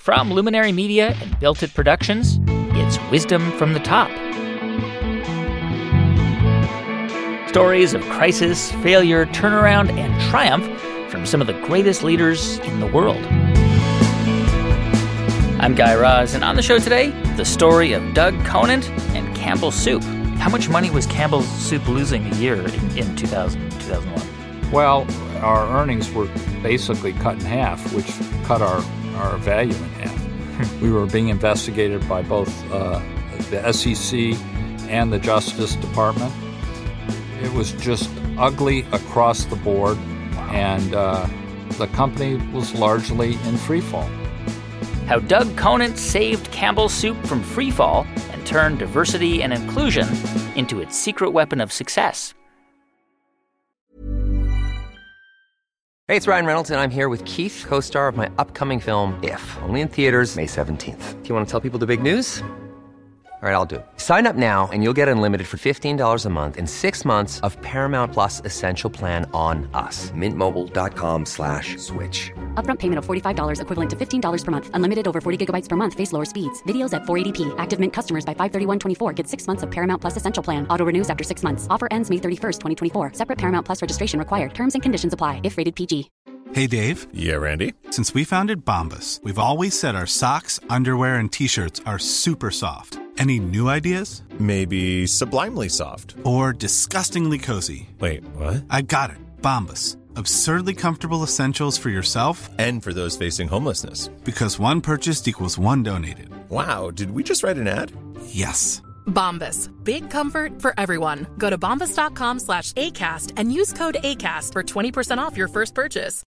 From Luminary Media and Built It Productions, it's Wisdom from the Top. Stories of crisis, failure, turnaround, and triumph from some of the greatest leaders in the world. I'm Guy Raz, and on the show today, the story of Doug Conant and Campbell's Soup. How much money was Campbell's Soup losing a year in 2001? Well, our earnings were basically cut in half, which cut our value in half. We were being investigated by both the SEC and the Justice Department. It was just ugly across the board, and the company was largely in freefall. How Doug Conant saved Campbell's Soup from freefall and turned diversity and inclusion into its secret weapon of success. Hey, it's Ryan Reynolds, and I'm here with Keith, co-star of my upcoming film, If, only in theaters May 17th. Do you want to tell people the big news? All right, I'll do it. Sign up now and you'll get unlimited for $15 a month and 6 months of Paramount Plus Essential Plan on us. MintMobile.com/switch. Upfront payment of $45 equivalent to $15 per month. Unlimited over 40 gigabytes per month. Face lower speeds. Videos at 480p. Active Mint customers by 531.24 get 6 months of Paramount Plus Essential Plan. Auto renews after 6 months. Offer ends May 31st, 2024. Separate Paramount Plus registration required. Terms and conditions apply if rated PG. Hey, Dave. Yeah, Randy. Since we founded Bombas, we've always said our socks, underwear, and T-shirts are super soft. Any new ideas? Maybe sublimely soft. Or disgustingly cozy. Wait, what? I got it. Bombas. Absurdly comfortable essentials for yourself and for those facing homelessness. Because one purchased equals one donated. Wow, did we just write an ad? Yes. Bombas. Big comfort for everyone. Go to bombas.com/ACAST and use code ACAST for 20% off your first purchase.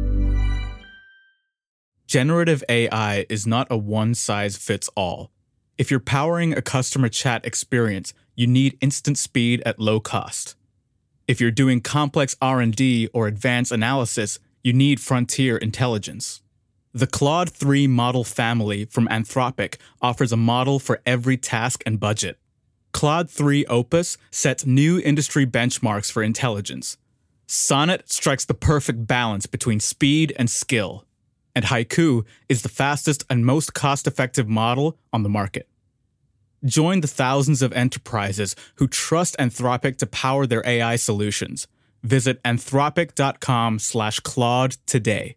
Generative AI is not a one-size-fits-all. If you're powering a customer chat experience, you need instant speed at low cost. If you're doing complex R&D or advanced analysis, you need frontier intelligence. The Claude 3 model family from Anthropic offers a model for every task and budget. Claude 3 Opus sets new industry benchmarks for intelligence. Sonnet strikes the perfect balance between speed and skill. And Haiku is the fastest and most cost-effective model on the market. Join the thousands of enterprises who trust Anthropic to power their AI solutions. Visit anthropic.com/Claude today.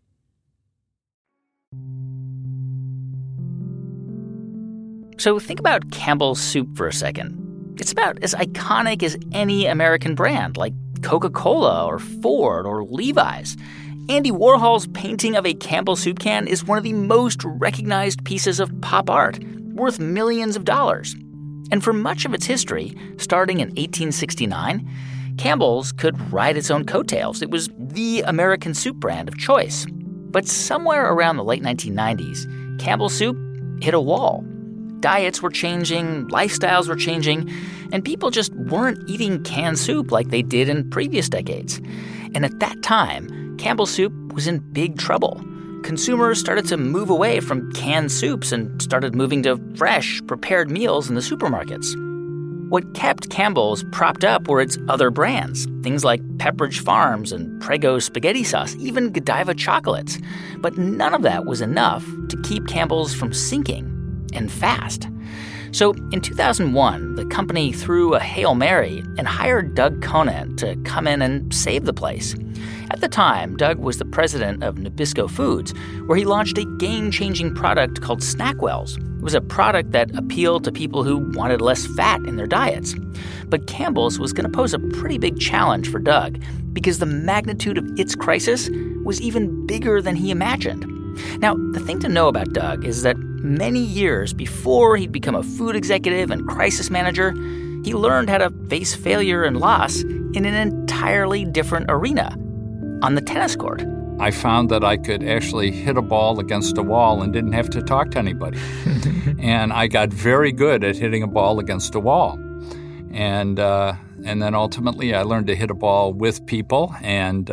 So think about Campbell's Soup for a second. It's about as iconic as any American brand, like Coca-Cola or Ford or Levi's. Andy Warhol's painting of a Campbell Soup can is one of the most recognized pieces of pop art, worth millions of dollars. And for much of its history, starting in 1869, Campbell's could ride its own coattails. It was the American soup brand of choice. But somewhere around the late 1990s, Campbell's Soup hit a wall. Diets were changing, lifestyles were changing, and people just weren't eating canned soup like they did in previous decades. And at that time, Campbell's Soup was in big trouble. Consumers started to move away from canned soups and started moving to fresh, prepared meals in the supermarkets. What kept Campbell's propped up were its other brands, things like Pepperidge Farms and Prego spaghetti sauce, even Godiva chocolates. But none of that was enough to keep Campbell's from sinking, and fast. So in 2001, the company threw a Hail Mary and hired Doug Conant to come in and save the place. At the time, Doug was the president of Nabisco Foods, where he launched a game-changing product called Snackwells. It was a product that appealed to people who wanted less fat in their diets. But Campbell's was going to pose a pretty big challenge for Doug because the magnitude of its crisis was even bigger than he imagined. Now, the thing to know about Doug is that many years before he'd become a food executive and crisis manager, he learned how to face failure and loss in an entirely different arena, on the tennis court. I found that I could actually hit a ball against a wall and didn't have to talk to anybody. And I got very good at hitting a ball against a wall. And then ultimately I learned to hit a ball with people, and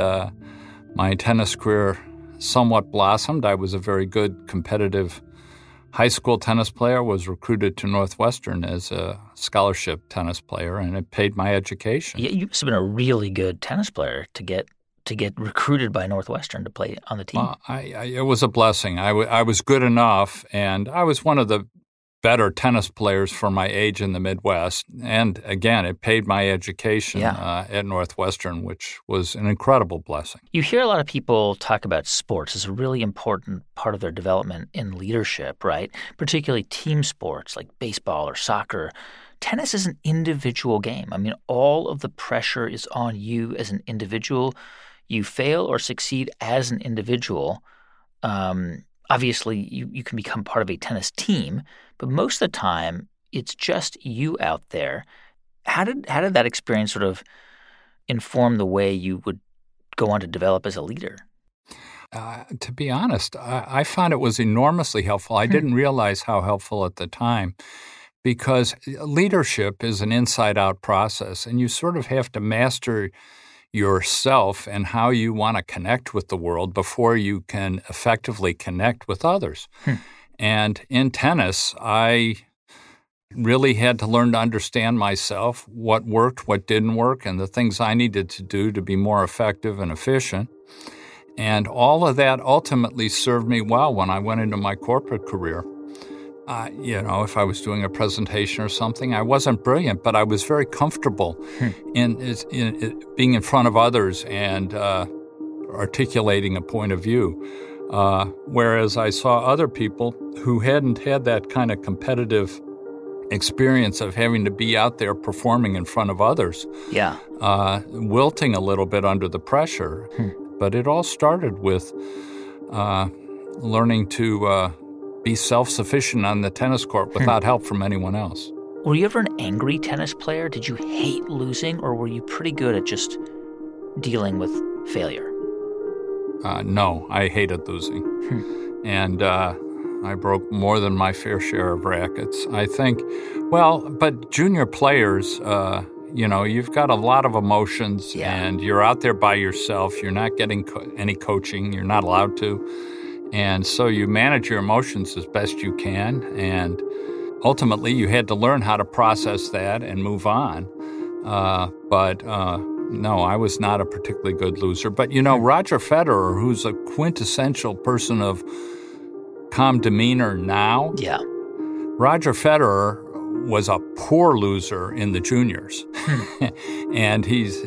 my tennis career somewhat blossomed. I was a very good competitive high school tennis player, was recruited to Northwestern as a scholarship tennis player, and it paid my education. Yeah, you must have been a really good tennis player to get to get recruited by Northwestern to play on the team? It was a blessing. I was good enough, and I was one of the better tennis players for my age in the Midwest. And again, it paid my education at Northwestern, which was an incredible blessing. You hear a lot of people talk about sports as a really important part of their development in leadership, right? Particularly team sports like baseball or soccer. Tennis is an individual game. I mean, all of the pressure is on you as an individual. You fail or succeed as an individual. Obviously, you can become part of a tennis team, but most of the time, it's just you out there. How did that experience sort of inform the way you would go on to develop as a leader? To be honest, I found it was enormously helpful. I didn't realize how helpful at the time, because leadership is an inside-out process, and you sort of have to master yourself and how you want to connect with the world before you can effectively connect with others. And in tennis, I really had to learn to understand myself, what worked, what didn't work, and the things I needed to do to be more effective and efficient. And all of that ultimately served me well when I went into my corporate career. If I was doing a presentation or something, I wasn't brilliant, but I was very comfortable in being in front of others and articulating a point of view. Whereas I saw other people who hadn't had that kind of competitive experience of having to be out there performing in front of others, wilting a little bit under the pressure. But it all started with learning to be self-sufficient on the tennis court without help from anyone else. Were you ever an angry tennis player? Did you hate losing, or were you pretty good at just dealing with failure? No, I hated losing. And I broke more than my fair share of rackets, I think. But junior players, you've got a lot of emotions, and you're out there by yourself. You're not getting any coaching. You're not allowed to. And so you manage your emotions as best you can, and ultimately you had to learn how to process that and move on. No, I was not a particularly good loser. But, Roger Federer, who's a quintessential person of calm demeanor now, Roger Federer was a poor loser in the juniors. And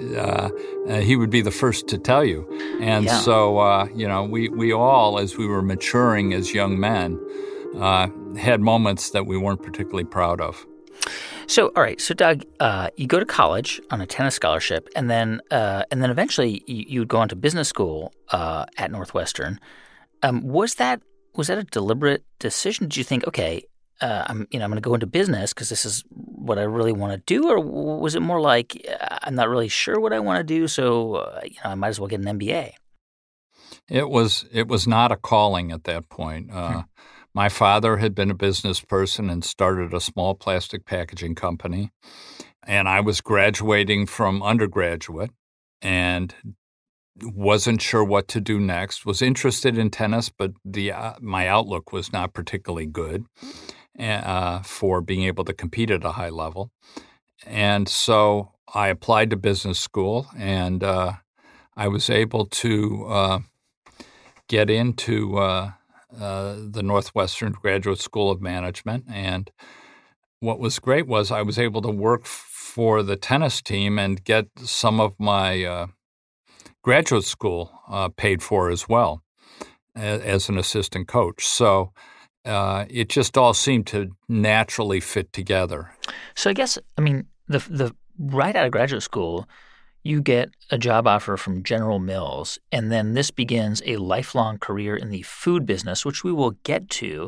he would be the first to tell you. And so, we all, as we were maturing as young men, had moments that we weren't particularly proud of. So, all right. So, Doug, you go to college on a tennis scholarship, and then eventually you would go on to business school at Northwestern. Was that a deliberate decision? Did you think, okay, I'm going to go into business because this is what I really want to do, or was it more like I'm not really sure what I want to do, so I might as well get an MBA? It was not a calling at that point. My father had been a business person and started a small plastic packaging company, and I was graduating from undergraduate and wasn't sure what to do next. Was interested in tennis, but my outlook was not particularly good for being able to compete at a high level. And so I applied to business school, and I was able to get into the Northwestern Graduate School of Management. And what was great was I was able to work for the tennis team and get some of my graduate school paid for as well as an assistant coach. So it just all seemed to naturally fit together. So I guess, the right out of graduate school, you get a job offer from General Mills, and then this begins a lifelong career in the food business, which we will get to.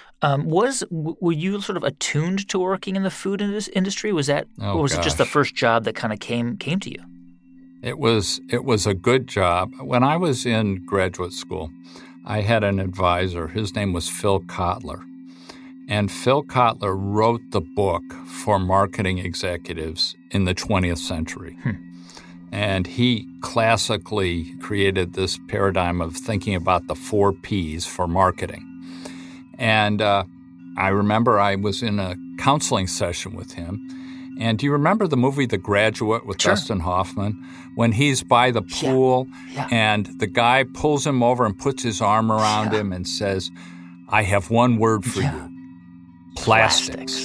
Were you sort of attuned to working in the food industry? Was that, or was it just the first job that kind of came to you? It was a good job. When I was in graduate school, I had an advisor. His name was Phil Kotler. And Phil Kotler wrote the book for marketing executives in the 20th century. And he classically created this paradigm of thinking about the 4 Ps for marketing. And I remember I was in a counseling session with him, And do you remember the movie The Graduate with Sure. Dustin Hoffman? When he's by the pool and the guy pulls him over and puts his arm around him and says, I have one word for you. Plastics.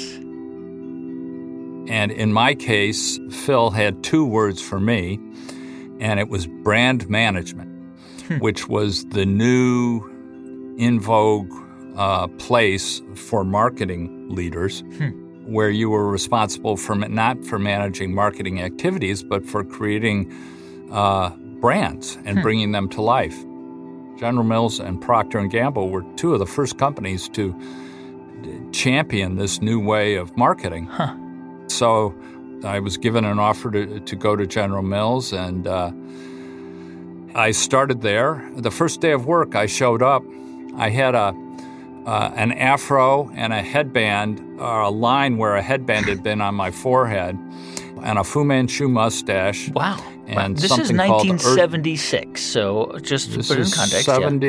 And in my case, Phil had two words for me, and it was brand management, which was the new in vogue place for marketing leaders, where you were responsible for not for managing marketing activities, but for creating brands and bringing them to life. General Mills and Procter & Gamble were two of the first companies to champion this new way of marketing. So I was given an offer to go to General Mills, and I started there. The first day of work, I showed up. I had an afro and a headband, a line where a headband had been on my forehead, and a Fu Manchu mustache. Wow. And this is something called 1976, so just to This put it in is context.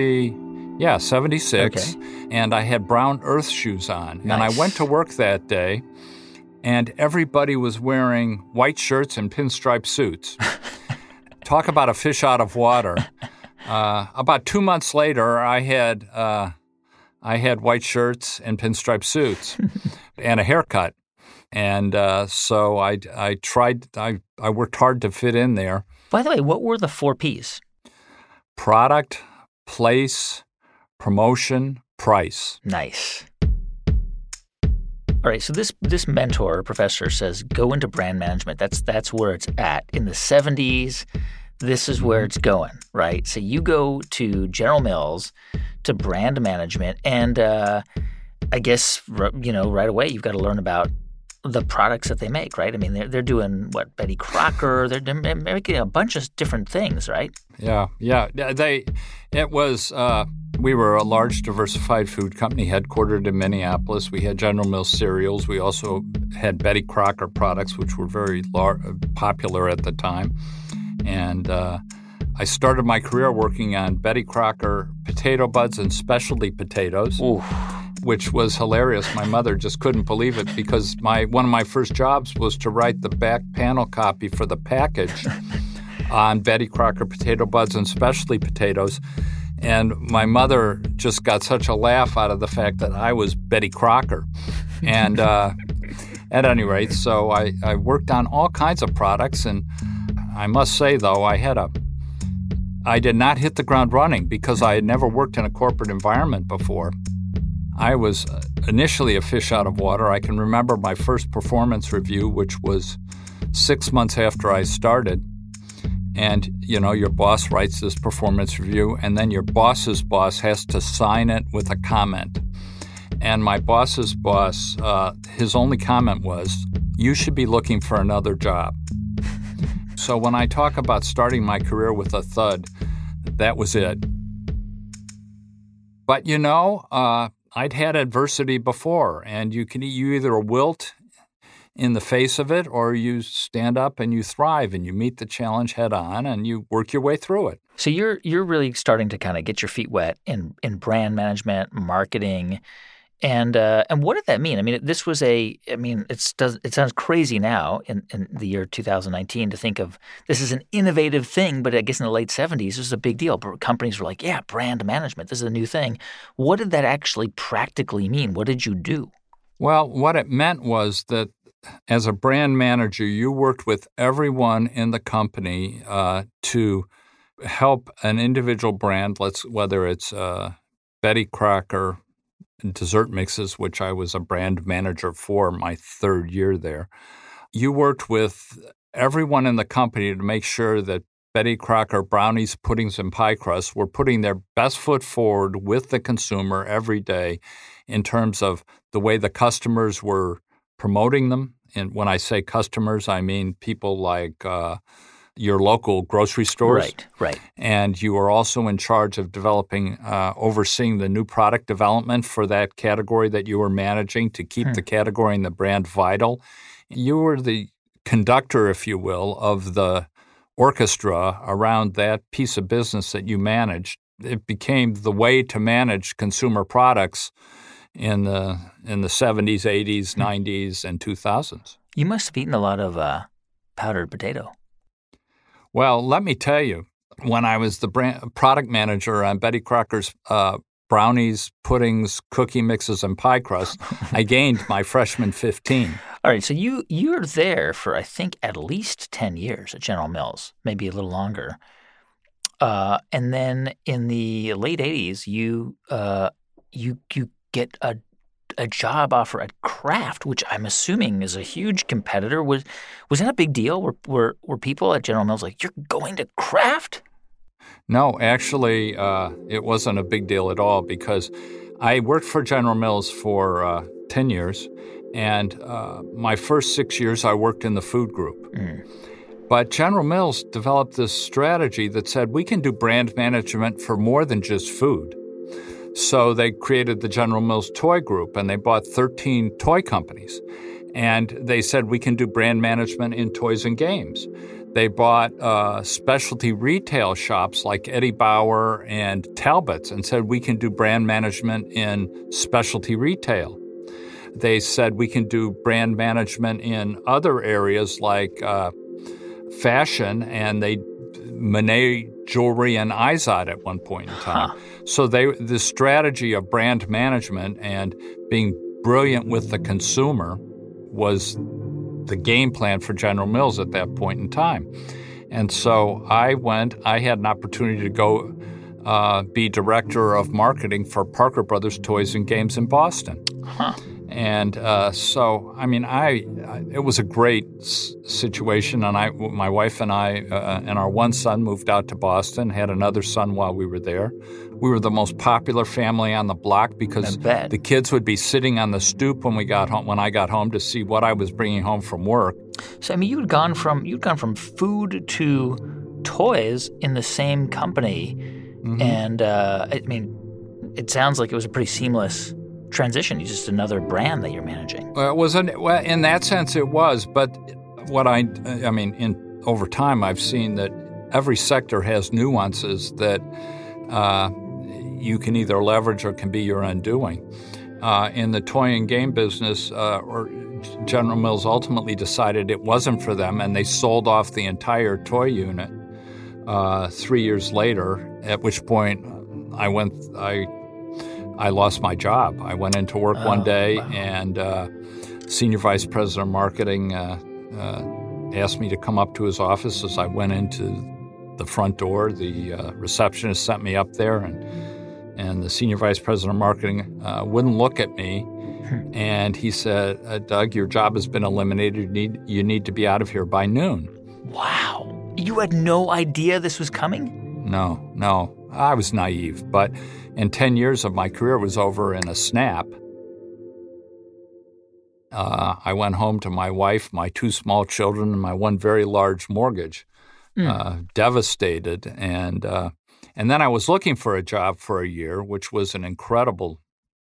76. Okay. And I had brown earth shoes on. And I Nice. went to work that day, and everybody was wearing white shirts and pinstripe suits. Talk about a fish out of water. About 2 months later, I had white shirts and pinstripe suits and a haircut. And so I worked hard to fit in there. By the way, what were the 4 Ps? Product, place, promotion, price. Nice. All right, so this mentor, professor, says go into brand management. That's where it's at. In the 70s, this is where it's going, right? So you go to General Mills to brand management, and I guess, right away you've got to learn about the products that they make, right? I mean, they're doing, what, Betty Crocker? They're making a bunch of different things, right? Yeah. We were a large diversified food company headquartered in Minneapolis. We had General Mills cereals. We also had Betty Crocker products, which were very popular at the time. And I started my career working on Betty Crocker potato buds and specialty potatoes. Ooh. Which was hilarious. My mother just couldn't believe it because one of my first jobs was to write the back panel copy for the package on Betty Crocker potato buds and specialty potatoes. And my mother just got such a laugh out of the fact that I was Betty Crocker. And at any rate, so I worked on all kinds of products. And I must say, though, I did not hit the ground running because I had never worked in a corporate environment before. I was initially a fish out of water. I can remember my first performance review, which was 6 months after I started. And, your boss writes this performance review, and then your boss's boss has to sign it with a comment. And my boss's boss, his only comment was, you should be looking for another job. So when I talk about starting my career with a thud, that was it. But, I'd had adversity before, and you either wilt in the face of it or you stand up and you thrive and you meet the challenge head on and you work your way through it. So you're really starting to kind of get your feet wet in brand management, marketing, and what did that mean? I mean, this was it sounds crazy now in the year 2019 to think of this as an innovative thing, but I guess in the late 70s, this was a big deal. Companies were like, yeah, brand management, this is a new thing. What did that actually practically mean? What did you do? Well, what it meant was that as a brand manager, you worked with everyone in the company to help an individual brand, whether it's Betty Crocker dessert mixes, which I was a brand manager for my third year there. You worked with everyone in the company to make sure that Betty Crocker brownies, puddings, and pie crusts were putting their best foot forward with the consumer every day in terms of the way the customers were promoting them. And when I say customers, I mean people like your local grocery stores. Right. And you were also in charge of developing, overseeing the new product development for that category that you were managing to keep the category and the brand vital. You were the conductor, if you will, of the orchestra around that piece of business that you managed. It became the way to manage consumer products in the 70s, 80s, 90s, and 2000s. You must have eaten a lot of powdered potato. Well, let me tell you, when I was the product manager on Betty Crocker's brownies, puddings, cookie mixes, and pie crust, I gained my freshman 15. All right, so you're there for, I think, at least 10 years at General Mills, maybe a little longer. And then in the late 80s, you get a job offer at Kraft, which I'm assuming is a huge competitor. Was that a big deal? Were people at General Mills like, you're going to Kraft? No, actually, it wasn't a big deal at all because I worked for General Mills for 10 years, and my first 6 years I worked in the food group. But General Mills developed this strategy that said we can do brand management for more than just food. So they created the General Mills Toy Group, and they bought 13 toy companies. And they said we can do brand management in toys and games. They bought specialty retail shops like Eddie Bauer and Talbot's and said we can do brand management in specialty retail. They said we can do brand management in other areas like fashion, and they Monet Jewelry and Izod at one point in time. So the strategy of brand management and being brilliant with the consumer was the game plan for General Mills at that point in time. And so I had an opportunity to go be director of marketing for Parker Brothers Toys and Games in Boston. And so, I mean, it was a great situation, and my wife and I and our one son moved out to Boston, had another son while we were there. We were the most popular family on the block because the kids would be sitting on the stoop when I got home to see what I was bringing home from work. So, I mean, you'd gone from food to toys in the same company, and I mean, it sounds like it was a pretty seamless transition. It's just another brand that you're managing. Well, in that sense it was, but what over time I've seen that every sector has nuances that you can either leverage or can be your undoing. In the toy and game business, General Mills ultimately decided it wasn't for them, and they sold off the entire toy unit 3 years later, at which point I lost my job. I went into work one day, and Senior Vice President of Marketing asked me to come up to his office. As I went into the front door, the receptionist sent me up there, and the Senior Vice President of Marketing wouldn't look at me. And he said, Doug, your job has been eliminated. You need to be out of here by noon. Wow. You had no idea this was coming? No. I was naive, but in 10 years of my career was over in a snap. I went home to my wife, my 2 small children, and my 1 very large mortgage, devastated. And then I was looking for a job for a year, which was an incredibly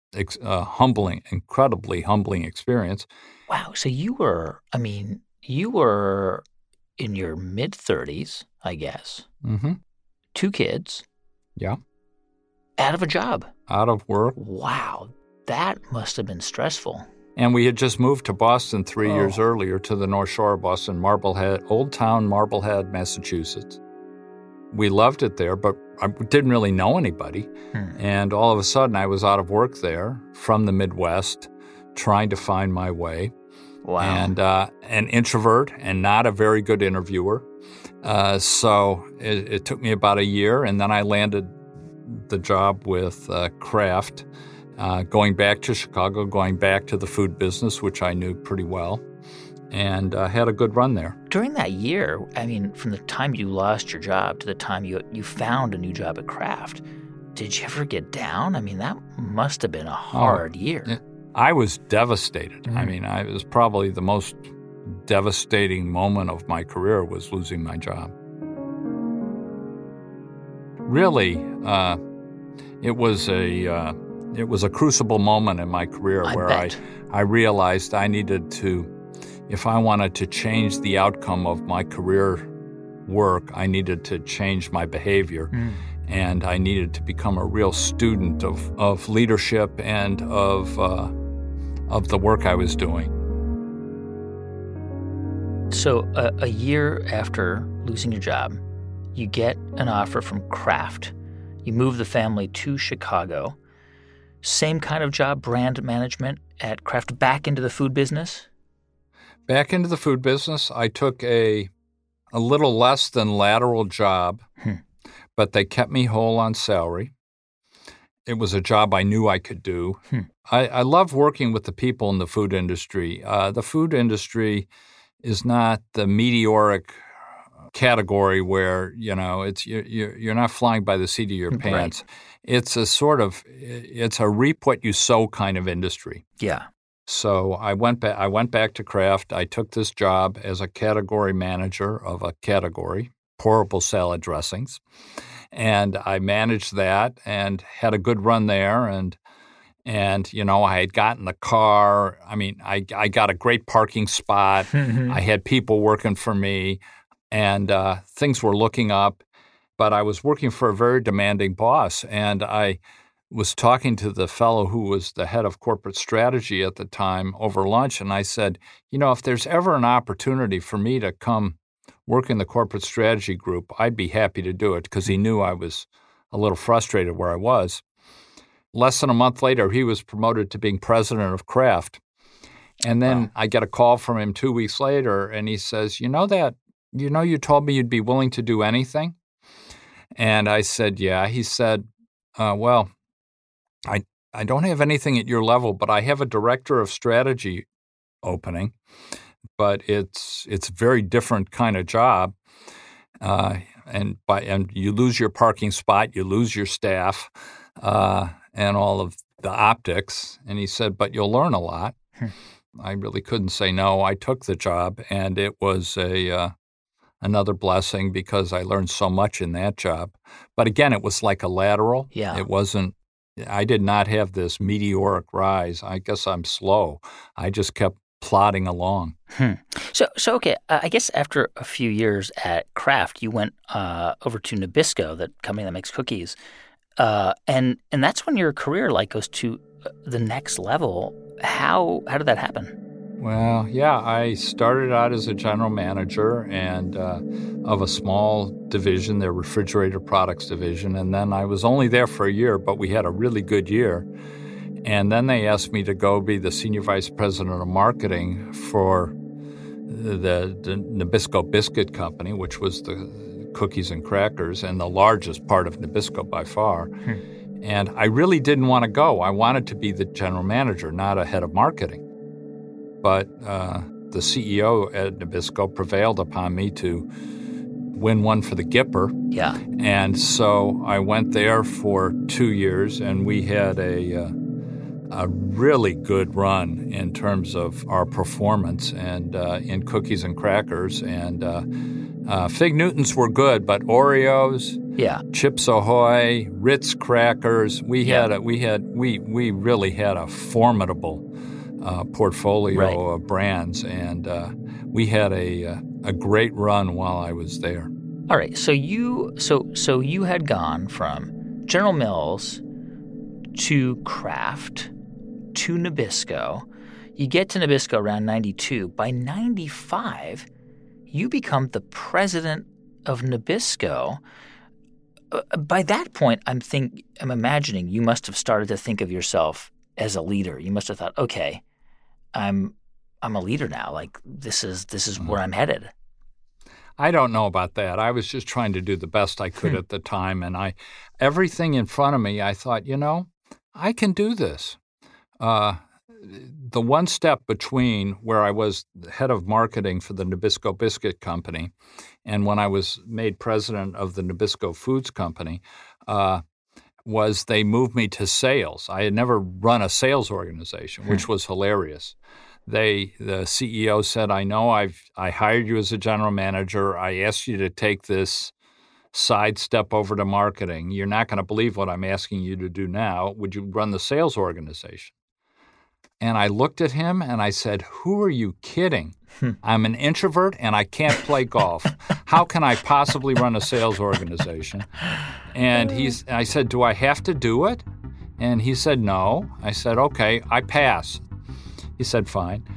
humbling experience. Wow. So you were in your mid-30s, I guess. 2 kids. Yeah. Out of a job. Out of work. Wow. That must have been stressful. And we had just moved to Boston 3 years earlier to the North Shore of Boston, Old Town Marblehead, Massachusetts. We loved it there, but I didn't really know anybody. And all of a sudden I was out of work there from the Midwest, trying to find my way. Wow. And an introvert and not a very good interviewer. So it took me about a year, and then I landed the job with Kraft, going back to Chicago, going back to the food business, which I knew pretty well, and had a good run there. During that year, I mean, from the time you lost your job to the time you found a new job at Kraft, did you ever get down? I mean, that must have been a hard year. I was devastated. I mean, it was probably the most devastating moment of my career was losing my job. Really, it was a crucible moment in my career where I realized I needed to, if I wanted to change the outcome of my career work, I needed to change my behavior, and I needed to become a real student of leadership and of the work I was doing. So a year after losing your job, you get an offer from Kraft. You move the family to Chicago. Same kind of job, brand management at Kraft, back into the food business? Back into the food business. I took a little less than lateral job, but they kept me whole on salary. It was a job I knew I could do. I love working with the people in the food industry. The food industry is not the meteoric category where, it's you're not flying by the seat of your pants. Right. It's a reap what you sow kind of industry. Yeah. So I went back to Kraft. I took this job as a category manager of a category, pourable salad dressings. And I managed that and had a good run there. And I had gotten the car. I mean, I got a great parking spot. I had people working for me, and things were looking up. But I was working for a very demanding boss, and I was talking to the fellow who was the head of corporate strategy at the time over lunch, and I said, if there's ever an opportunity for me to come work in the corporate strategy group, I'd be happy to do it, because he knew I was a little frustrated where I was. Less than a month later, he was promoted to being president of Kraft. And then I get a call from him 2 weeks later, and he says, you told me you'd be willing to do anything? And I said, yeah. He said, well, I don't have anything at your level, but I have a director of strategy opening. But it's a very different kind of job, and you lose your parking spot, you lose your staff, and all of the optics. And he said, but you'll learn a lot. I really couldn't say no. I took the job, and it was another blessing because I learned so much in that job. But again, it was like a lateral. Yeah. It wasn't. I did not have this meteoric rise. I guess I'm slow. I just kept plodding along. So okay, I guess after a few years at Kraft, you went over to Nabisco, that company that makes cookies, and that's when your career goes to the next level. How did that happen? Well, yeah, I started out as a general manager and of a small division, their refrigerator products division, and then I was only there for a year, but we had a really good year. And then they asked me to go be the senior vice president of marketing for the Nabisco Biscuit Company, which was the cookies and crackers and the largest part of Nabisco by far. And I really didn't want to go. I wanted to be the general manager, not a head of marketing. But the CEO at Nabisco prevailed upon me to win one for the Gipper. Yeah. And so I went there for 2 years, and we had a really good run in terms of our performance and in cookies and crackers. And Fig Newtons were good, but Oreos, Chips Ahoy, Ritz crackers, we really had a formidable portfolio of brands, and we had a great run while I was there. All right, so you had gone from General Mills to Kraft to Nabisco. You get to Nabisco around 92. By 95, you become the president of Nabisco. By that point, I'm imagining you must have started to think of yourself as a leader. You must have thought, okay, I'm a leader now. This is where I'm headed. I don't know about that. I was just trying to do the best I could at the time, and everything in front of me, I thought, I can do this. The one step between where I was the head of marketing for the Nabisco Biscuit Company and when I was made president of the Nabisco Foods Company was they moved me to sales. I had never run a sales organization, which was hilarious. The CEO said, I know I hired you as a general manager. I asked you to take this sidestep over to marketing. You're not going to believe what I'm asking you to do now. Would you run the sales organization? And I looked at him and I said, who are you kidding? I'm an introvert and I can't play golf. How can I possibly run a sales organization? And I said, do I have to do it? And he said, no. I said, okay, I pass. He said, fine.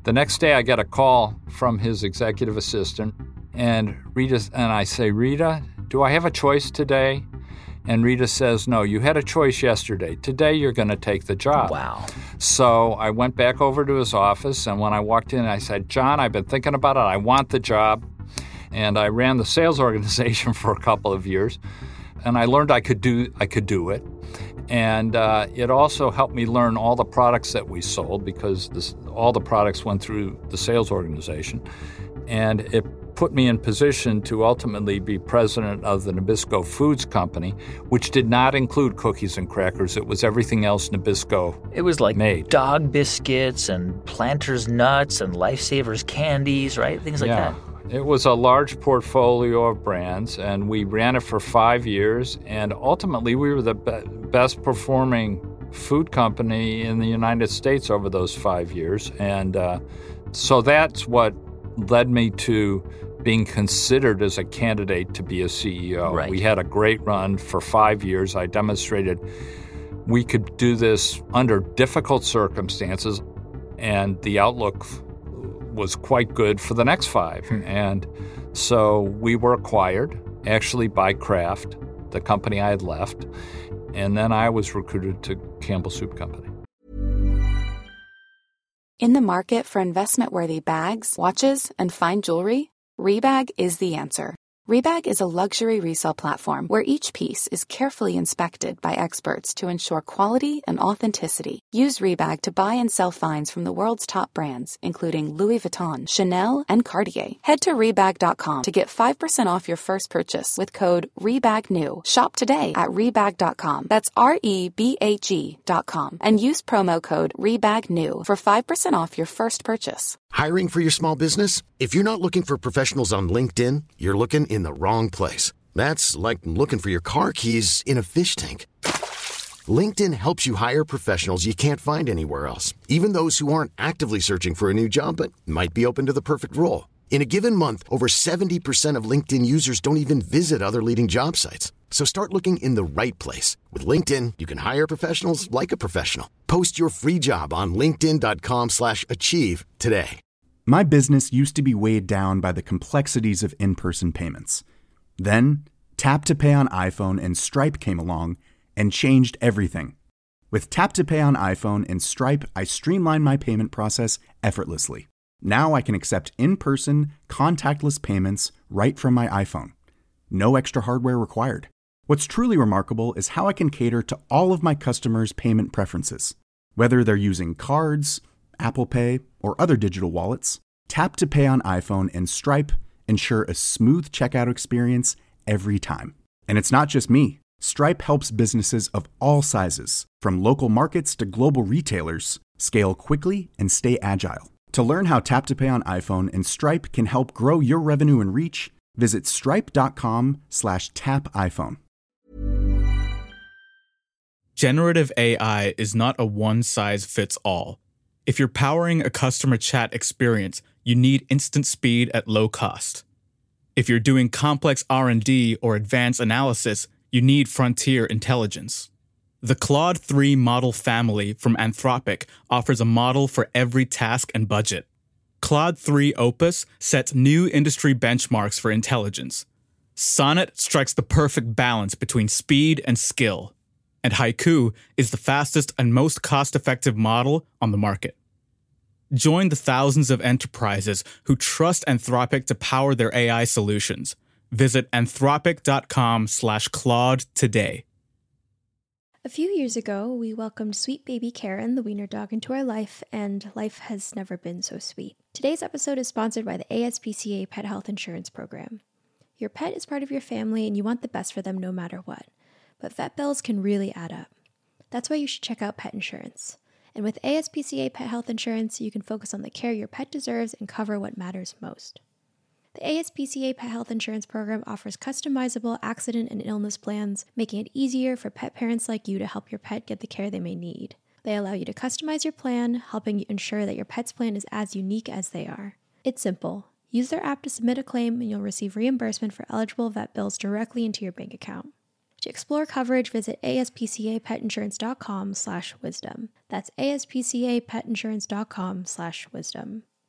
The next day I get a call from his executive assistant, and I say, Rita, do I have a choice today? And Rita says, no, you had a choice yesterday. Today you're going to take the job. Wow. So I went back over to his office, and when I walked in, I said, John, I've been thinking about it. I want the job. And I ran the sales organization for a couple of years, and I learned I could do it. And it also helped me learn all the products that we sold, because all the products went through the sales organization. And it put me in position to ultimately be president of the Nabisco Foods Company, which did not include cookies and crackers. It was everything else Nabisco It was like made. dog biscuits and Planters nuts and Lifesavers candies, right? Things like that. It was a large portfolio of brands, and we ran it for 5 years, and ultimately we were the best performing food company in the United States over those 5 years. And so that's what led me to being considered as a candidate to be a CEO. Right. We had a great run for 5 years. I demonstrated we could do this under difficult circumstances, and the outlook was quite good for the next 5. And so we were acquired, actually by Kraft, the company I had left, and then I was recruited to Campbell Soup Company. In the market for investment-worthy bags, watches, and fine jewelry, Rebag is the answer. Rebag is a luxury resale platform where each piece is carefully inspected by experts to ensure quality and authenticity. Use Rebag to buy and sell finds from the world's top brands, including Louis Vuitton, Chanel, and Cartier. Head to Rebag.com to get 5% off your first purchase with code REBAGNEW. Shop today at Rebag.com. That's REBAG.com. And use promo code REBAGNEW for 5% off your first purchase. Hiring for your small business? If you're not looking for professionals on LinkedIn, you're looking in the wrong place. That's like looking for your car keys in a fish tank. LinkedIn helps you hire professionals you can't find anywhere else, even those who aren't actively searching for a new job but might be open to the perfect role. In a given month, over 70% of LinkedIn users don't even visit other leading job sites. So start looking in the right place. With LinkedIn, you can hire professionals like a professional. Post your free job on linkedin.com/achieve today. My business used to be weighed down by the complexities of in-person payments. Then, Tap to Pay on iPhone and Stripe came along and changed everything. With Tap to Pay on iPhone and Stripe, I streamlined my payment process effortlessly. Now I can accept in-person, contactless payments right from my iPhone. No extra hardware required. What's truly remarkable is how I can cater to all of my customers' payment preferences. Whether they're using cards, Apple Pay, or other digital wallets, Tap to Pay on iPhone and Stripe ensure a smooth checkout experience every time. And it's not just me. Stripe helps businesses of all sizes, from local markets to global retailers, scale quickly and stay agile. To learn how Tap to Pay on iPhone and Stripe can help grow your revenue and reach, visit stripe.com/tapiphone. Generative AI is not a one-size-fits-all. If you're powering a customer chat experience, you need instant speed at low cost. If you're doing complex R&D or advanced analysis, you need frontier intelligence. The Claude 3 model family from Anthropic offers a model for every task and budget. Claude 3 Opus sets new industry benchmarks for intelligence. Sonnet strikes the perfect balance between speed and skill. And Haiku is the fastest and most cost-effective model on the market. Join the thousands of enterprises who trust Anthropic to power their AI solutions. Visit anthropic.com/Claude today. A few years ago, we welcomed sweet baby Karen, the wiener dog, into our life, and life has never been so sweet. Today's episode is sponsored by the ASPCA Pet Health Insurance Program. Your pet is part of your family, and you want the best for them no matter what. But vet bills can really add up. That's why you should check out pet insurance. And with ASPCA Pet Health Insurance, you can focus on the care your pet deserves and cover what matters most. The ASPCA Pet Health Insurance Program offers customizable accident and illness plans, making it easier for pet parents like you to help your pet get the care they may need. They allow you to customize your plan, helping you ensure that your pet's plan is as unique as they are. It's simple. Use their app to submit a claim, and you'll receive reimbursement for eligible vet bills directly into your bank account. To explore coverage, visit aspcapetinsurance.com/wisdom. That's aspcapetinsurance.com/wisdom.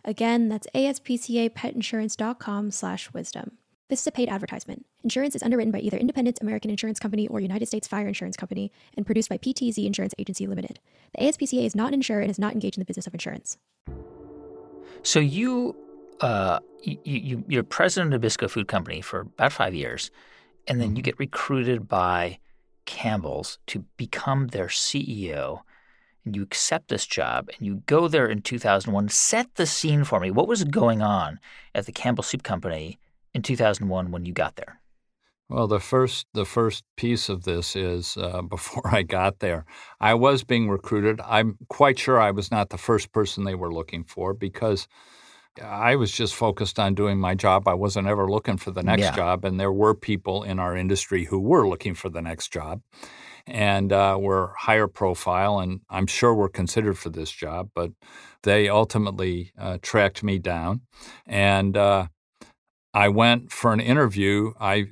Again, that's ASPCAPetInsurance.com/wisdom. This is a paid advertisement. Insurance is underwritten by either Independent American Insurance Company or United States Fire Insurance Company and produced by PTZ Insurance Agency Limited. The ASPCA is not an insurer and is not engaged in the business of insurance. So you're president of Nabisco Food Company for about 5 years, and then you get recruited by Campbell's to become their CEO, and you accept this job, and you go there in 2001. Set the scene for me. What was going on at the Campbell Soup Company in 2001 when you got there? Well, the first piece of this is before I got there, I was being recruited. I'm quite sure I was not the first person they were looking for because I was just focused on doing my job. I wasn't ever looking for the next job, and there were people in our industry who were looking for the next job and were higher profile, and I'm sure were considered for this job, but they ultimately tracked me down. And I went for an interview.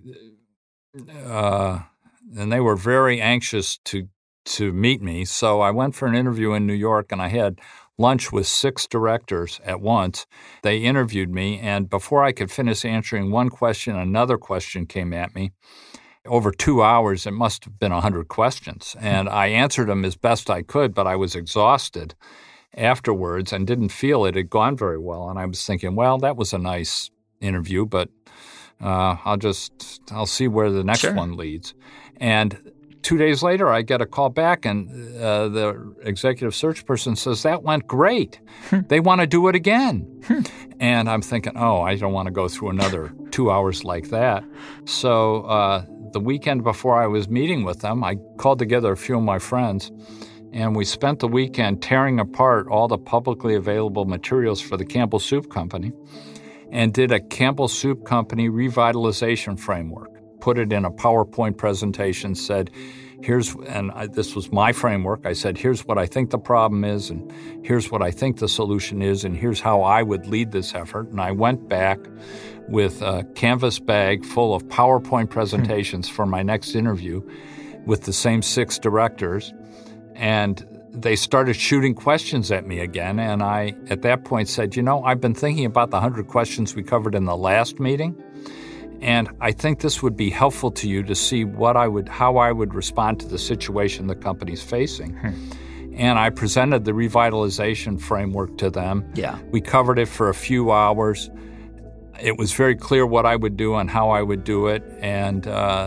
And they were very anxious to meet me. So I went for an interview in New York, and I had lunch with 6 directors at once. They interviewed me, and before I could finish answering one question, another question came at me. Over 2 hours, it must have been 100 questions. And I answered them as best I could, but I was exhausted afterwards and didn't feel it had gone very well. And I was thinking, well, that was a nice interview, but I'll see where the next one leads. And 2 days later, I get a call back, and the executive search person says, that went great. They want to do it again. And I'm thinking, I don't want to go through another 2 hours like that. So the weekend before I was meeting with them, I called together a few of my friends, and we spent the weekend tearing apart all the publicly available materials for the Campbell Soup Company and did a Campbell Soup Company revitalization framework, put it in a PowerPoint presentation, said, this was my framework. I said, here's what I think the problem is, and here's what I think the solution is, and here's how I would lead this effort. And I went back with a canvas bag full of PowerPoint presentations for my next interview with the same 6 directors, and they started shooting questions at me again, and I, at that point, said, I've been thinking about the 100 questions we covered in the last meeting, and I think this would be helpful to you to see how I would respond to the situation the company's facing. And I presented the revitalization framework to them. Yeah. We covered it for a few hours. It was very clear what I would do and how I would do it, and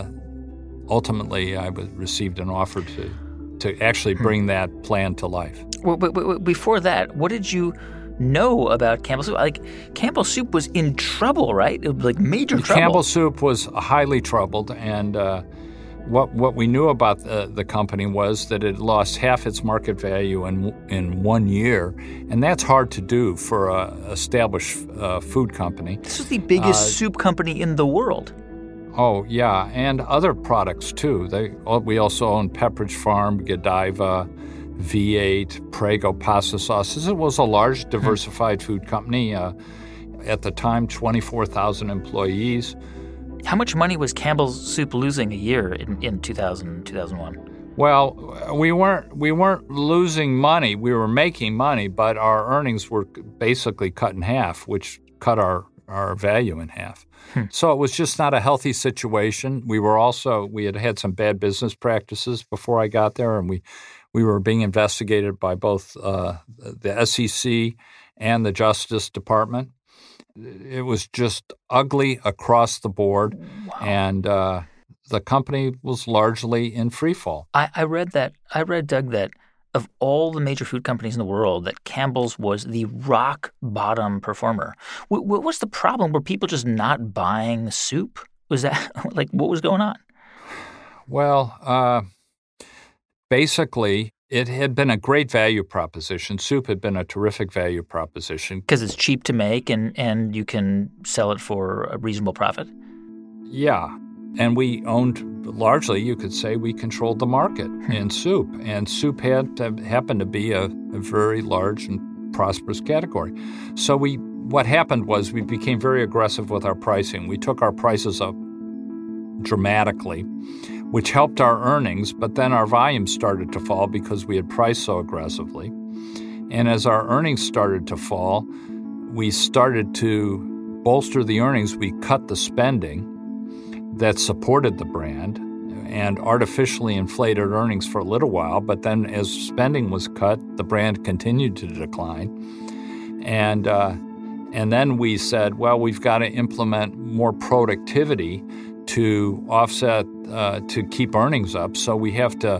ultimately I received an offer to actually bring that plan to life. Well, but before that, what did you know about Campbell Soup? Like, Campbell Soup was in trouble, right? It was like major trouble. Campbell Soup was highly troubled, and what we knew about the company was that it lost half its market value in 1 year, and that's hard to do for an established food company. This was the biggest soup company in the world. Oh, yeah, and other products, too. We also own Pepperidge Farm, Godiva, V8, Prego pasta sauces. It was a large, diversified food company. At the time, 24,000 employees. How much money was Campbell's Soup losing a year in 2001? Well, we weren't losing money. We were making money, but our earnings were basically cut in half, which cut our value in half. So it was just not a healthy situation. We had some bad business practices before I got there, and we were being investigated by both the SEC and the Justice Department. It was just ugly across the board, and the company was largely in free fall. I read, Doug, that of all the major food companies in the world, that Campbell's was the rock bottom performer. What was the problem? Were people just not buying soup? Was that what was going on? Well, basically, it had been a great value proposition. Soup had been a terrific value proposition. Because it's cheap to make and you can sell it for a reasonable profit? Yeah. And we owned, largely, you could say, we controlled the market in soup. And soup happened to be a very large and prosperous category. So what happened was we became very aggressive with our pricing. We took our prices up dramatically, which helped our earnings, but then our volume started to fall because we had priced so aggressively. And as our earnings started to fall, we started to bolster the earnings. We cut the spending that supported the brand and artificially inflated earnings for a little while. But then as spending was cut, the brand continued to decline. And then we said, well, we've got to implement more productivity to offset, to keep earnings up. So we have to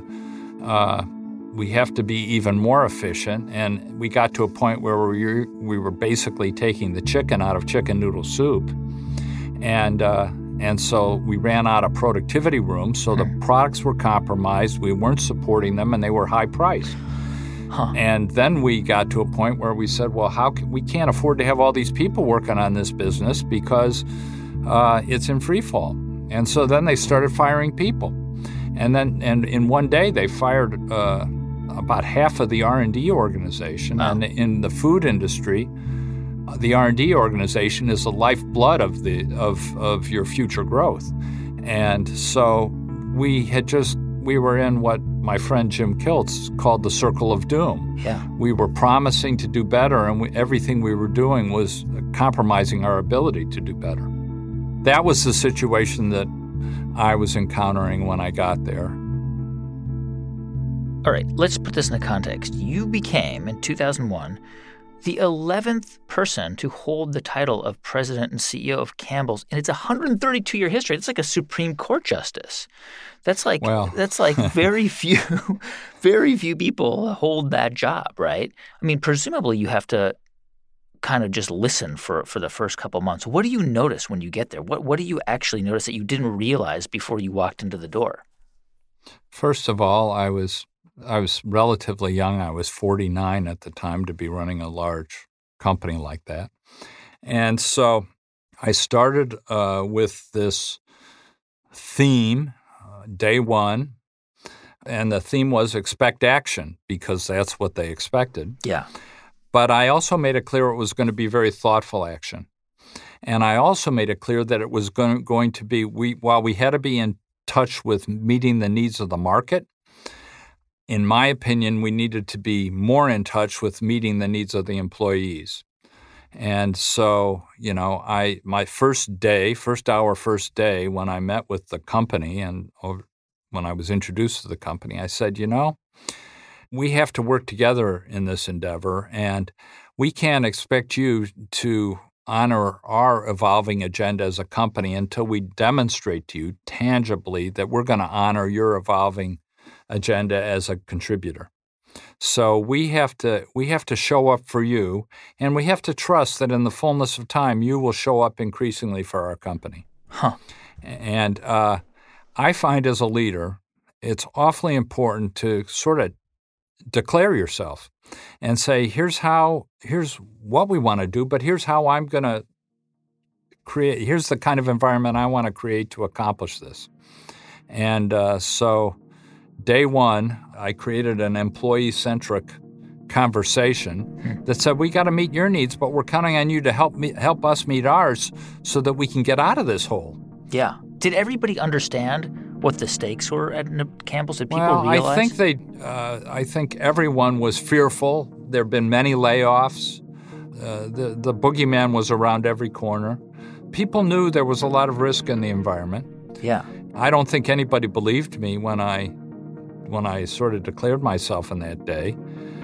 be even more efficient. And we got to a point where we were basically taking the chicken out of chicken noodle soup. And so we ran out of productivity room, so the products were compromised, we weren't supporting them, and they were high priced. And then we got to a point where we said, well, we can't afford to have all these people working on this business because it's in free fall. And so then they started firing people. And in one day they fired about half of the R&D organization. Wow. And in the food industry, the R&D organization is the lifeblood of your future growth. And so we were in what my friend Jim Kiltz called the circle of doom. Yeah. We were promising to do better, and everything we were doing was compromising our ability to do better. That was the situation that I was encountering when I got there. All right, let's put this in the context. You became, in 2001, the 11th person to hold the title of president and CEO of Campbell's in its 132-year history. That's like a Supreme Court justice. That's like very few people hold that job, right? I mean, presumably you have to kind of just listen for the first couple months. What do you notice when you get there? What do you actually notice that you didn't realize before you walked into the door? First of all, I was relatively young. I was 49 at the time to be running a large company like that. And so I started with this theme, day one, and the theme was expect action because that's what they expected. Yeah. But I also made it clear it was going to be very thoughtful action. And I also made it clear that it was going to be, while we had to be in touch with meeting the needs of the market, in my opinion, we needed to be more in touch with meeting the needs of the employees. And so, my first day when I met with the company and when I was introduced to the company, I said, we have to work together in this endeavor, and we can't expect you to honor our evolving agenda as a company until we demonstrate to you tangibly that we're going to honor your evolving agenda as a contributor. So we have to show up for you, and we have to trust that in the fullness of time you will show up increasingly for our company. And I find as a leader, it's awfully important to sort of declare yourself and say, here's what we want to do, but here's how I'm going to create, here's the kind of environment I want to create to accomplish this. And so day one, I created an employee-centric conversation that said, we got to meet your needs, but we're counting on you to help us meet ours so that we can get out of this hole. Yeah. Did everybody understand what the stakes were at Campbell's? Did people realize? I think everyone was fearful. There have been many layoffs. The boogeyman was around every corner. People knew there was a lot of risk in the environment. Yeah. I don't think anybody believed me when I sort of declared myself in that day.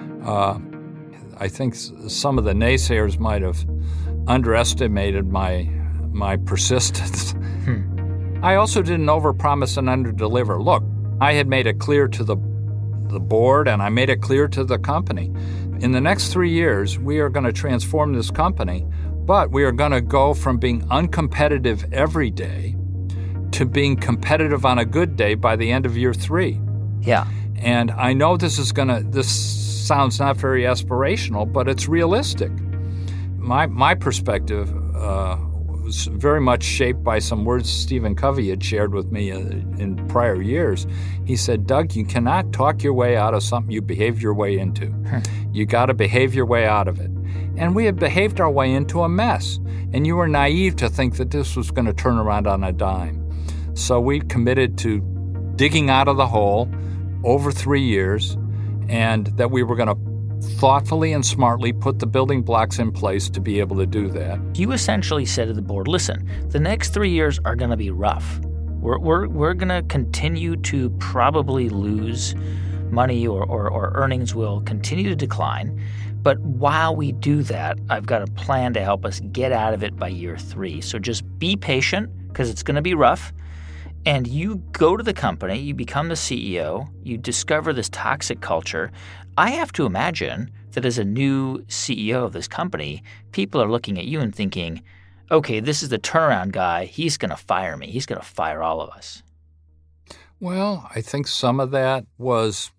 I think some of the naysayers might have underestimated my persistence. I also didn't overpromise and underdeliver. Look, I had made it clear to the board and I made it clear to the company. In the next 3 years, we are going to transform this company, but we are going to go from being uncompetitive every day to being competitive on a good day by the end of year 3. Yeah. And I know this sounds not very aspirational, but it's realistic. My perspective was very much shaped by some words Stephen Covey had shared with me in prior years. He said, Doug, you cannot talk your way out of something you behave your way into. You got to behave your way out of it. And we had behaved our way into a mess. And you were naive to think that this was going to turn around on a dime. So we committed to digging out of the hole over 3 years, and that we were going to thoughtfully and smartly put the building blocks in place to be able to do that. You essentially said to the board, listen, the next 3 years are going to be rough. We're going to continue to probably lose money or earnings will continue to decline. But while we do that, I've got a plan to help us get out of it by year 3. So just be patient because it's going to be rough. And you go to the company, you become the CEO, you discover this toxic culture. I have to imagine that as a new CEO of this company, people are looking at you and thinking, okay, this is the turnaround guy. He's going to fire me. He's going to fire all of us. Well, I think some of that was,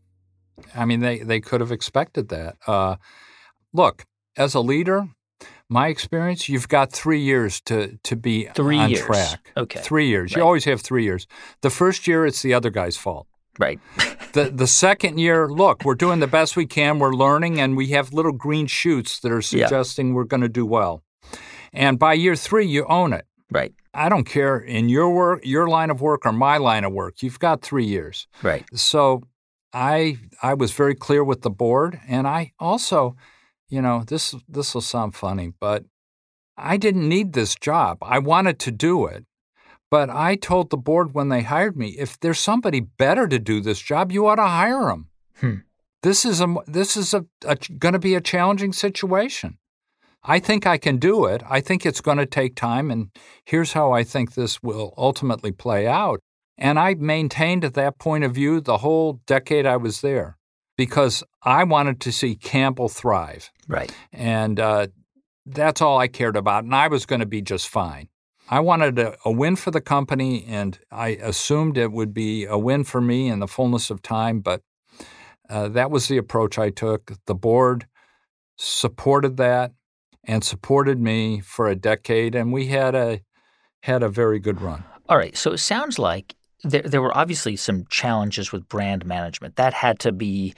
they could have expected that. Look, as a leader, my experience, you've got 3 years to be on track. Okay. 3 years. Right. You always have 3 years. The first year, it's the other guy's fault. Right. The second year, look, we're doing the best we can. We're learning, and we have little green shoots that are suggesting we're going to do well. And by year 3, you own it. Right. I don't care in your work, your line of work, or my line of work. You've got 3 years. Right. So I was very clear with the board, and I also, this will sound funny, but I didn't need this job. I wanted to do it. But I told the board when they hired me, if there's somebody better to do this job, you ought to hire them. This is going to be a challenging situation. I think I can do it. I think it's going to take time, and here's how I think this will ultimately play out. And I maintained at that point of view the whole decade I was there because I wanted to see Campbell thrive. Right. And that's all I cared about, and I was going to be just fine. I wanted a win for the company, and I assumed it would be a win for me in the fullness of time, but that was the approach I took. The board supported that and supported me for a decade, and we had a very good run. All right, so it sounds like there were obviously some challenges with brand management. That had to be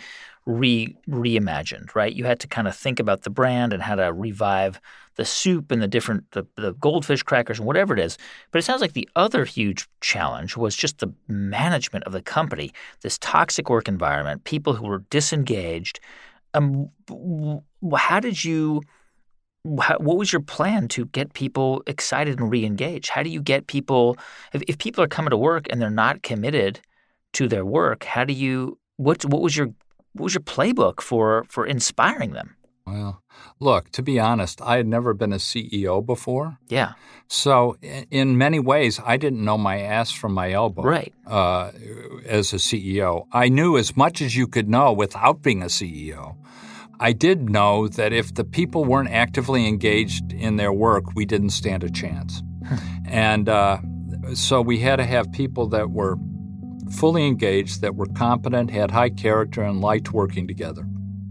reimagined, right? You had to kind of think about the brand and how to revive the soup and the goldfish crackers and whatever it is. But it sounds like the other huge challenge was just the management of the company, this toxic work environment, people who were disengaged. What was your plan to get people excited and re-engage? How do you get people – if people are coming to work and they're not committed to their work, what was your playbook for inspiring them? Well, look, to be honest, I had never been a CEO before. Yeah. So in many ways, I didn't know my ass from my elbow. Right. As a CEO. I knew as much as you could know without being a CEO. I did know that if the people weren't actively engaged in their work, we didn't stand a chance. And so we had to have people that were fully engaged, that were competent, had high character, and liked working together.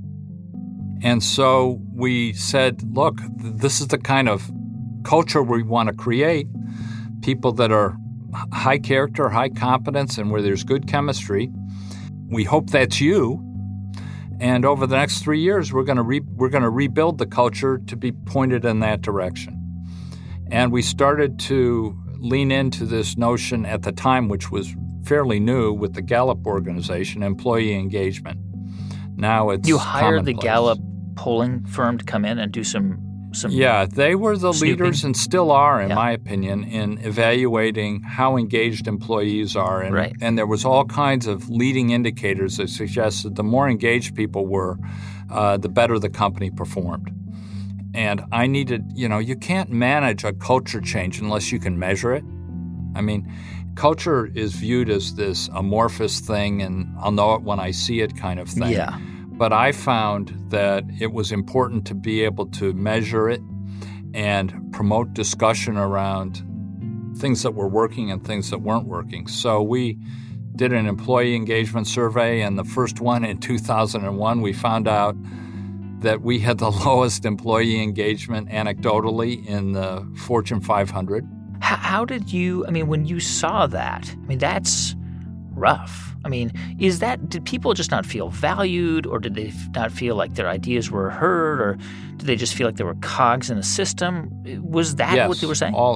And so we said, look, this is the kind of culture we want to create, people that are high character, high competence, and where there's good chemistry. We hope that's you. And over the next 3 years, we're going to rebuild the culture to be pointed in that direction. And we started to lean into this notion at the time, which was fairly new with the Gallup organization, employee engagement. Now it's You hired the commonplace. Gallup polling firm to come in and do some Yeah, they were the snooping. leaders and still are, in Yeah. my opinion, in evaluating how engaged employees are. And, Right. and there was all kinds of leading indicators that suggested the more engaged people were, the better the company performed. And I needed, you can't manage a culture change unless you can measure it. I mean, culture is viewed as this amorphous thing, and I'll know it when I see it kind of thing. Yeah. But I found that it was important to be able to measure it and promote discussion around things that were working and things that weren't working. So we did an employee engagement survey, and the first one in 2001, we found out that we had the lowest employee engagement anecdotally in the Fortune 500. How did you, when you saw that, that's rough. Did people just not feel valued, or did they not feel like their ideas were heard, or did they just feel like there were cogs in the system? Was that what they were saying?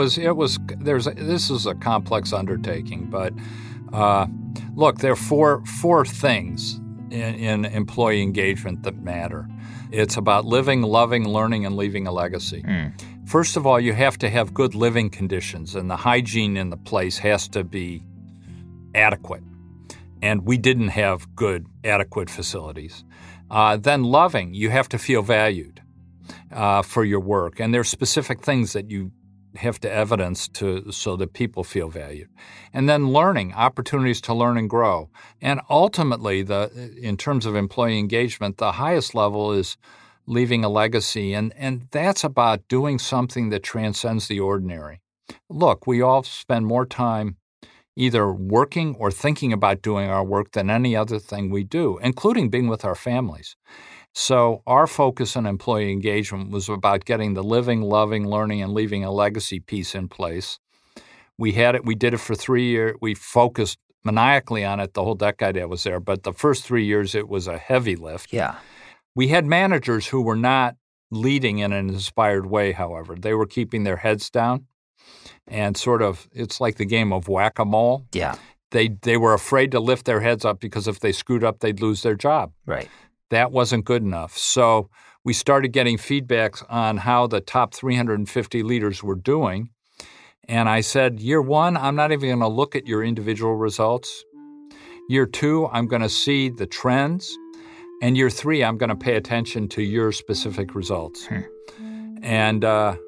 This is a complex undertaking, but look, there are four things in employee engagement that matter. It's about living, loving, learning, and leaving a legacy. First of all, you have to have good living conditions, and the hygiene in the place has to be adequate. And we didn't have good, adequate facilities. Then loving, you have to feel valued for your work. And there's specific things that you have to evidence so that people feel valued. And then learning, opportunities to learn and grow. And ultimately, in terms of employee engagement, the highest level is leaving a legacy. And that's about doing something that transcends the ordinary. Look, we all spend more time either working or thinking about doing our work than any other thing we do, including being with our families. So our focus on employee engagement was about getting the living, loving, learning, and leaving a legacy piece in place. We did it for 3 years. We focused maniacally on it the whole decade I was there, but the first 3 years it was a heavy lift. Yeah. We had managers who were not leading in an inspired way, however. They were keeping their heads down and it's like the game of whack-a-mole. Yeah. They were afraid to lift their heads up because if they screwed up, they'd lose their job. Right. That wasn't good enough. So we started getting feedbacks on how the top 350 leaders were doing. And I said, year one, I'm not even going to look at your individual results. Year two, I'm going to see the trends. And year three, I'm going to pay attention to your specific results. And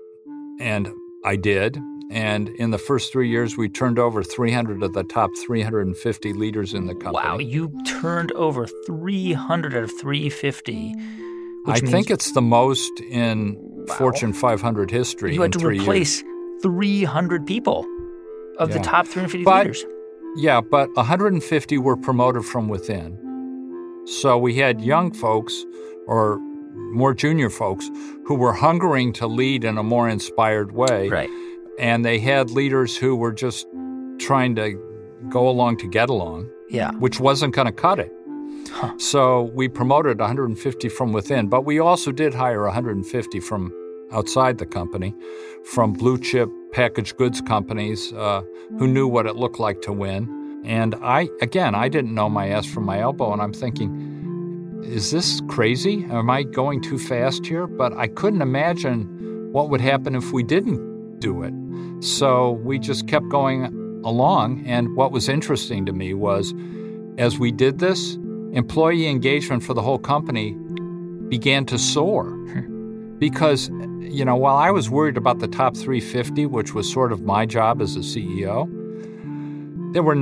I did. And in the first 3 years, we turned over 300 of the top 350 leaders in the company. Wow, you turned over 300 out of 350. I think it's the most in Fortune 500 history. You had to 3 replace years. 300 people of the top 350 leaders. Yeah, but 150 were promoted from within. So we had young folks or more junior folks who were hungering to lead in a more inspired way. Right. And they had leaders who were just trying to go along to get along, which wasn't going to cut it. So we promoted 150 from within, but we also did hire 150 from outside the company, from blue-chip packaged goods companies who knew what it looked like to win. And I didn't know my ass from my elbow, and I'm thinking, is this crazy? Am I going too fast here? But I couldn't imagine what would happen if we didn't do it. So we just kept going along. And what was interesting to me was, as we did this, employee engagement for the whole company began to soar. Because, while I was worried about the top 350, which was sort of my job as a CEO, there were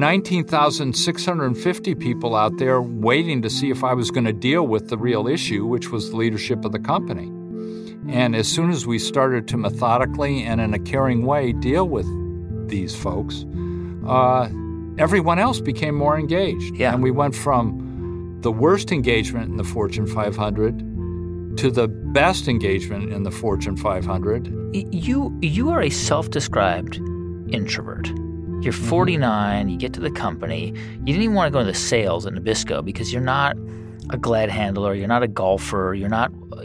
19,650 people out there waiting to see if I was going to deal with the real issue, which was the leadership of the company. And as soon as we started to methodically and in a caring way deal with these folks, everyone else became more engaged. Yeah. And we went from the worst engagement in the Fortune 500 to the best engagement in the Fortune 500. You are a self-described introvert. You're 49, you get to the company. You didn't even want to go into sales at Nabisco because you're not a glad handler, you're not a golfer, you're not a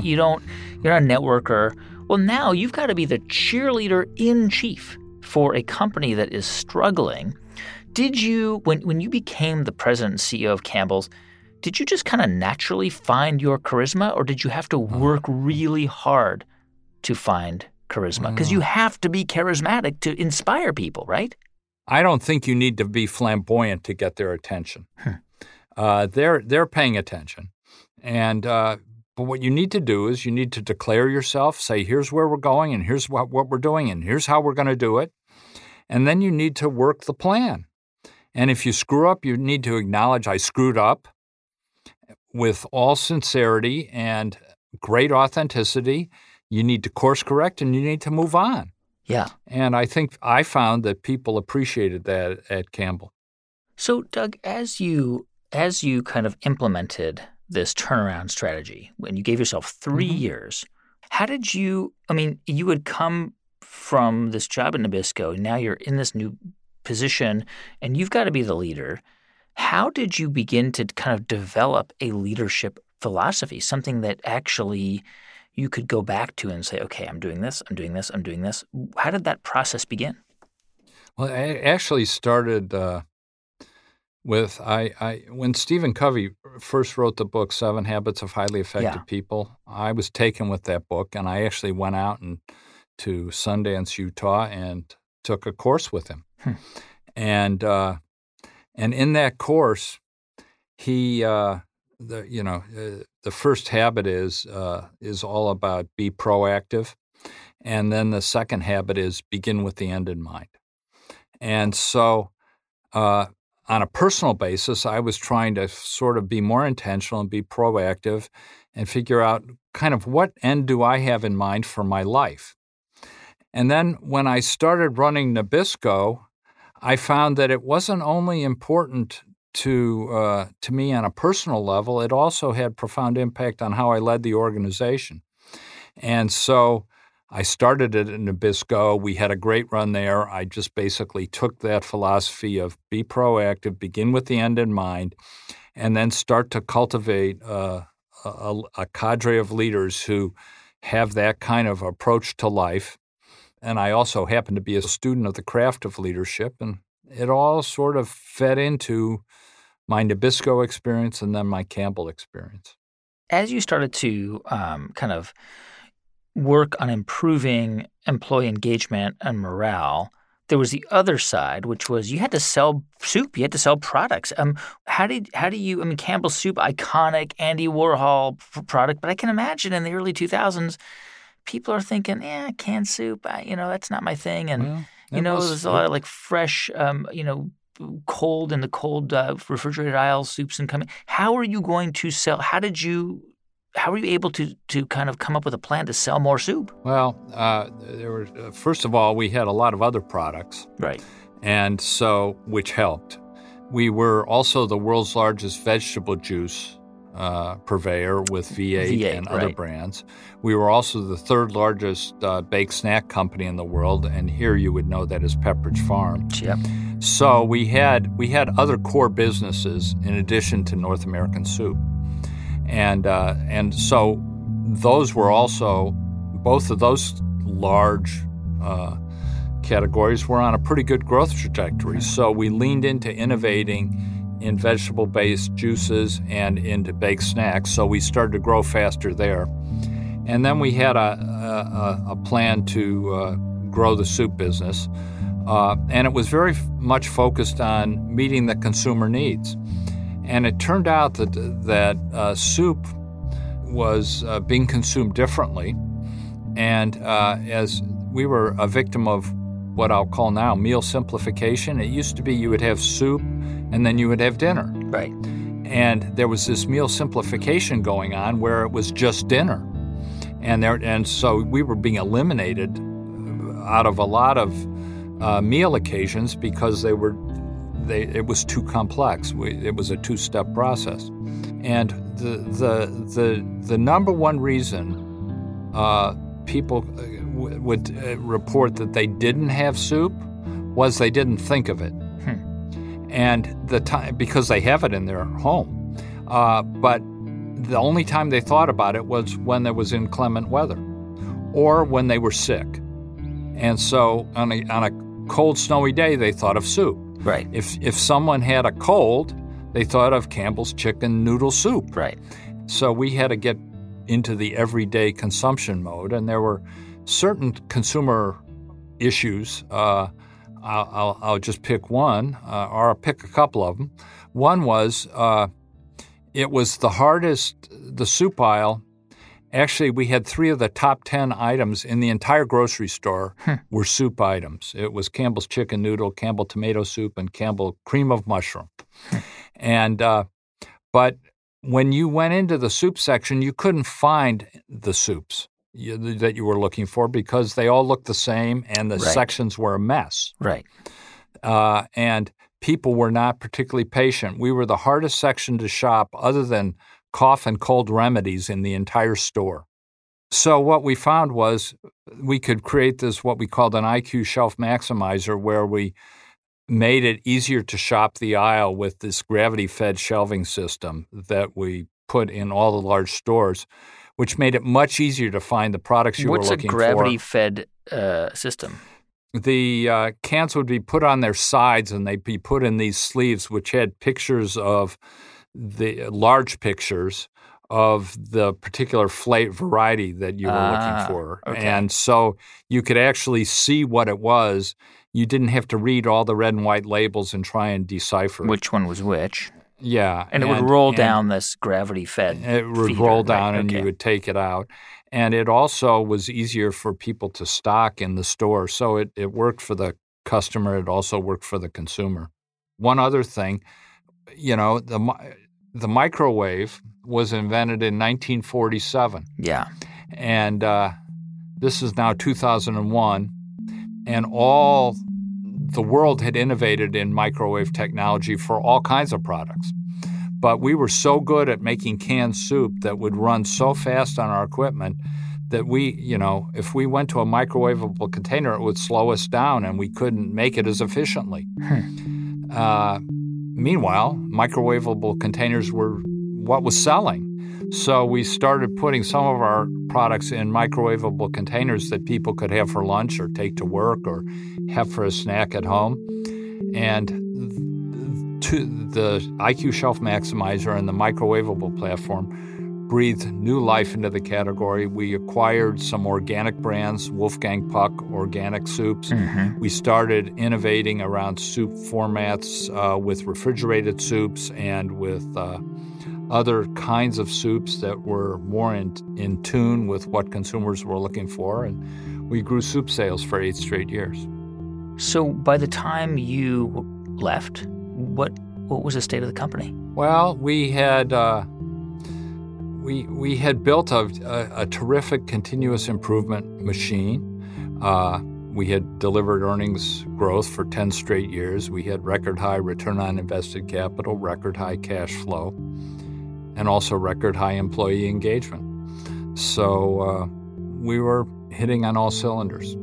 networker. Well, now you've got to be the cheerleader in chief for a company that is struggling. Did you, when you became the president and CEO of Campbell's, did you just kind of naturally find your charisma, or did you have to work really hard to find charisma? Because you have to be charismatic to inspire people, right? I don't think you need to be flamboyant to get their attention. They're paying attention. And but what you need to do is you need to declare yourself, say, here's where we're going, and here's what we're doing, and here's how we're going to do it. And then you need to work the plan. And if you screw up, you need to acknowledge, I screwed up, with all sincerity and great authenticity. You need to course correct and you need to move on. Yeah. And I think I found that people appreciated that at Campbell. So, Doug, as you kind of implemented this turnaround strategy, when you gave yourself 3 years, how did you had come from this job at Nabisco, and now you're in this new position, and you've got to be the leader. How did you begin to kind of develop a leadership philosophy, something that actually you could go back to and say, okay, I'm doing this, I'm doing this, I'm doing this? How did that process begin? Well, I actually started When Stephen Covey first wrote the book 7 Habits of Highly Effective People, I was taken with that book, and I actually went out to Sundance, Utah, and took a course with him. And in that course, he the first habit is all about be proactive, and then the second habit is begin with the end in mind. And so, on a personal basis, I was trying to sort of be more intentional and be proactive, and figure out kind of what end do I have in mind for my life. And then when I started running Nabisco, I found that it wasn't only important to me on a personal level, it also had profound impact on how I led the organization. And so I started it at Nabisco. We had a great run there. I just basically took that philosophy of be proactive, begin with the end in mind, and then start to cultivate a cadre of leaders who have that kind of approach to life. And I also happen to be a student of the craft of leadership, and it all sort of fed into my Nabisco experience and then my Campbell experience. As you started to kind of work on improving employee engagement and morale, there was the other side, which was you had to sell soup. You had to sell products. How do you Campbell's soup, iconic Andy Warhol product, but I can imagine in the early 2000s, people are thinking, canned soup, that's not my thing. And, there's a lot of like fresh, cold in the cold refrigerated aisle soups and coming. How are you going to sell? How were you able to kind of come up with a plan to sell more soup? Well, first of all, we had a lot of other products. Right. And so, which helped. We were also the world's largest vegetable juice purveyor with V8 and other brands. We were also the third largest baked snack company in the world, and here you would know that as Pepperidge Farm. Yep. So we had other core businesses in addition to North American Soup, and so those were also both of those large categories were on a pretty good growth trajectory. So we leaned into innovating in vegetable-based juices and into baked snacks, so we started to grow faster there. And then we had a plan to grow the soup business, and it was very much focused on meeting the consumer needs. And it turned out that soup was being consumed differently, and as we were a victim of what I'll call now meal simplification. It used to be you would have soup and then you would have dinner. Right. And there was this meal simplification going on where it was just dinner. And so we were being eliminated out of a lot of meal occasions because it was too complex. It was a two-step process. And the number one reason people would report that they didn't have soup was they didn't think of it. And the time, because they have it in their home. But the only time they thought about it was when there was inclement weather or when they were sick. And so on a cold, snowy day, they thought of soup. Right. If someone had a cold, they thought of Campbell's chicken noodle soup. Right. So we had to get into the everyday consumption mode, and there were certain consumer issues. I'll just pick one, or I'll pick a couple of them. One was it was the hardest, the soup aisle. Actually, we had 3 of the top 10 items in the entire grocery store were soup items. It was Campbell's chicken noodle, Campbell tomato soup, and Campbell cream of mushroom. And but when you went into the soup section, you couldn't find the soups that you were looking for because they all looked the same and the sections were a mess. Right. And people were not particularly patient. We were the hardest section to shop other than cough and cold remedies in the entire store. So what we found was we could create this, what we called an IQ shelf maximizer, where we made it easier to shop the aisle with this gravity-fed shelving system that we put in all the large stores, which made it much easier to find the products you were looking for. What's a gravity-fed system? the cans would be put on their sides and they'd be put in these sleeves, which had pictures of the large pictures of the particular variety that you were looking for. Okay. And so you could actually see what it was. You didn't have to read all the red and white labels and try and decipher which one was which. Yeah. And it would roll down this gravity-fed It would feeder, roll down right? and Okay. you would take it out. And it also was easier for people to stock in the store. So it worked for the customer. It also worked for the consumer. One other thing, the microwave was invented in 1947. Yeah. And this is now 2001. And all the world had innovated in microwave technology for all kinds of products. But we were so good at making canned soup that would run so fast on our equipment that if we went to a microwavable container, it would slow us down and we couldn't make it as efficiently. Meanwhile, microwavable containers were what was selling. So we started putting some of our products in microwavable containers that people could have for lunch or take to work or have for a snack at home. And the IQ Shelf Maximizer and the microwavable platform breathed new life into the category. We acquired some organic brands, Wolfgang Puck organic soups. Mm-hmm. We started innovating around soup formats with refrigerated soups and with other kinds of soups that were more in tune with what consumers were looking for. And we grew soup sales for 8 straight years. So by the time you left, what was the state of the company? Well, we had we had built a terrific continuous improvement machine. We had delivered earnings growth for 10 straight years. We had record high return on invested capital, record high cash flow, and also record high employee engagement. So we were hitting on all cylinders.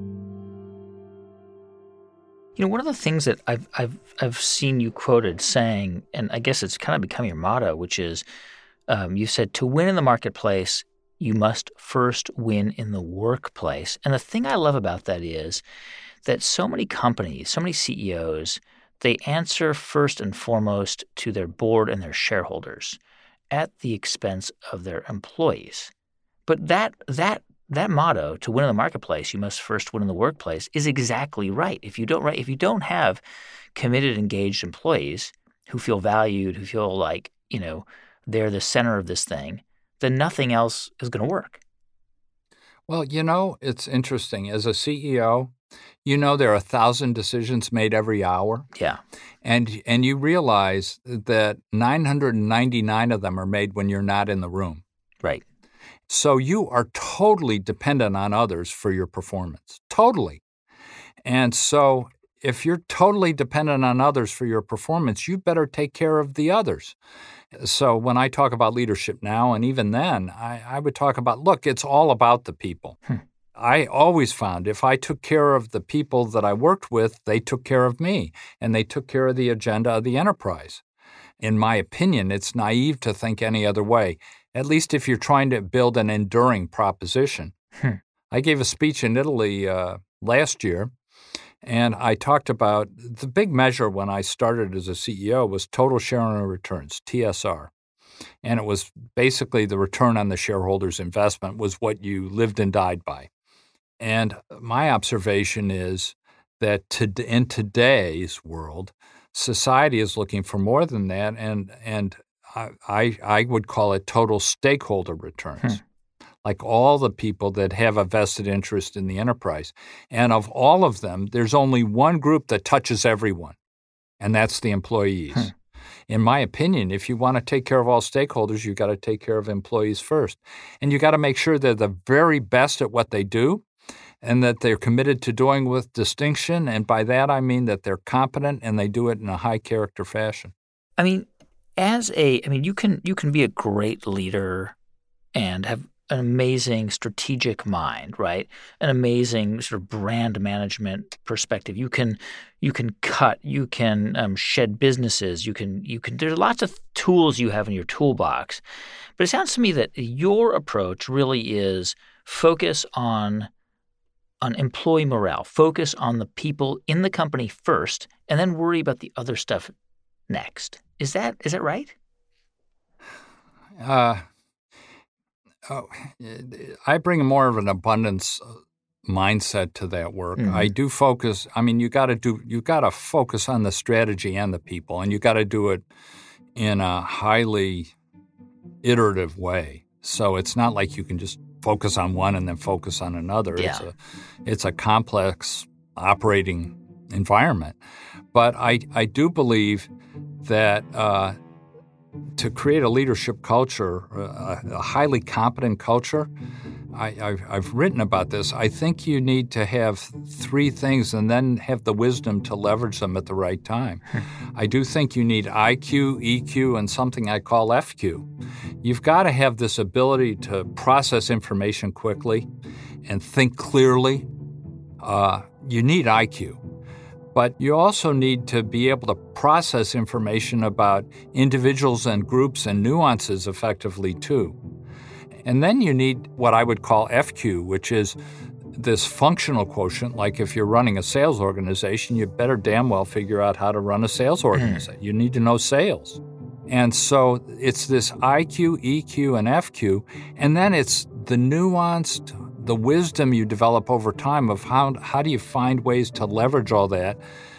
One of the things that I've seen you quoted saying, and I guess it's kind of become your motto, which is you said, to win in the marketplace, you must first win in the workplace. And the thing I love about that is that so many companies, so many CEOs, they answer first and foremost to their board and their shareholders at the expense of their employees. But that motto, to win in the marketplace, you must first win in the workplace, is exactly right. If you don't have committed, engaged employees who feel valued, who feel like, they're the center of this thing, then nothing else is going to work. Well, it's interesting. As a CEO, there are 1,000 decisions made every hour. Yeah. And you realize that 999 of them are made when you're not in the room. Right. So you are totally dependent on others for your performance. Totally. And so if you're totally dependent on others for your performance, you better take care of the others. So when I talk about leadership now, and even then, I would talk about, look, it's all about the people. I always found if I took care of the people that I worked with, they took care of me, and they took care of the agenda of the enterprise. In my opinion, it's naive to think any other way, at least if you're trying to build an enduring proposition. I gave a speech in Italy last year, and I talked about the big measure when I started as a CEO was total shareholder returns, TSR. And it was basically the return on the shareholder's investment was what you lived and died by. And my observation is that in today's world, society is looking for more than that, and I would call it total stakeholder returns. Like all the people that have a vested interest in the enterprise. And of all of them, there's only one group that touches everyone, and that's the employees. In my opinion, if you want to take care of all stakeholders, you got to take care of employees first. And you got to make sure they're the very best at what they do and that they're committed to doing with distinction. And by that, I mean that they're competent and they do it in a high character fashion. You can be a great leader and have an amazing strategic mind, right? An amazing sort of brand management perspective. You can cut, you can shed businesses, you can. There's lots of tools you have in your toolbox, but it sounds to me that your approach really is focus on on employee morale. Focus on the people in the company first, and then worry about the other stuff next. Is that right? I bring more of an abundance mindset to that work. Mm-hmm. I do focus. I mean, you got to focus on the strategy and the people, and you got to do it in a highly iterative way. So it's not like you can just focus on one and then focus on another. Yeah. It's a complex operating environment. But I do believe that to create a leadership culture, a highly competent culture, I've written about this. I think you need to have three things and then have the wisdom to leverage them at the right time. I do think you need IQ, EQ, and something I call FQ. You've got to have this ability to process information quickly and think clearly. You need IQ. But you also need to be able to process information about individuals and groups and nuances effectively, too. And then you need what I would call FQ, which is this functional quotient. Like if you're running a sales organization, you better damn well figure out how to run a sales organization. You need to know sales. And so it's this IQ, EQ, and FQ, and then it's the nuanced, the wisdom you develop over time of how do you find ways to leverage all that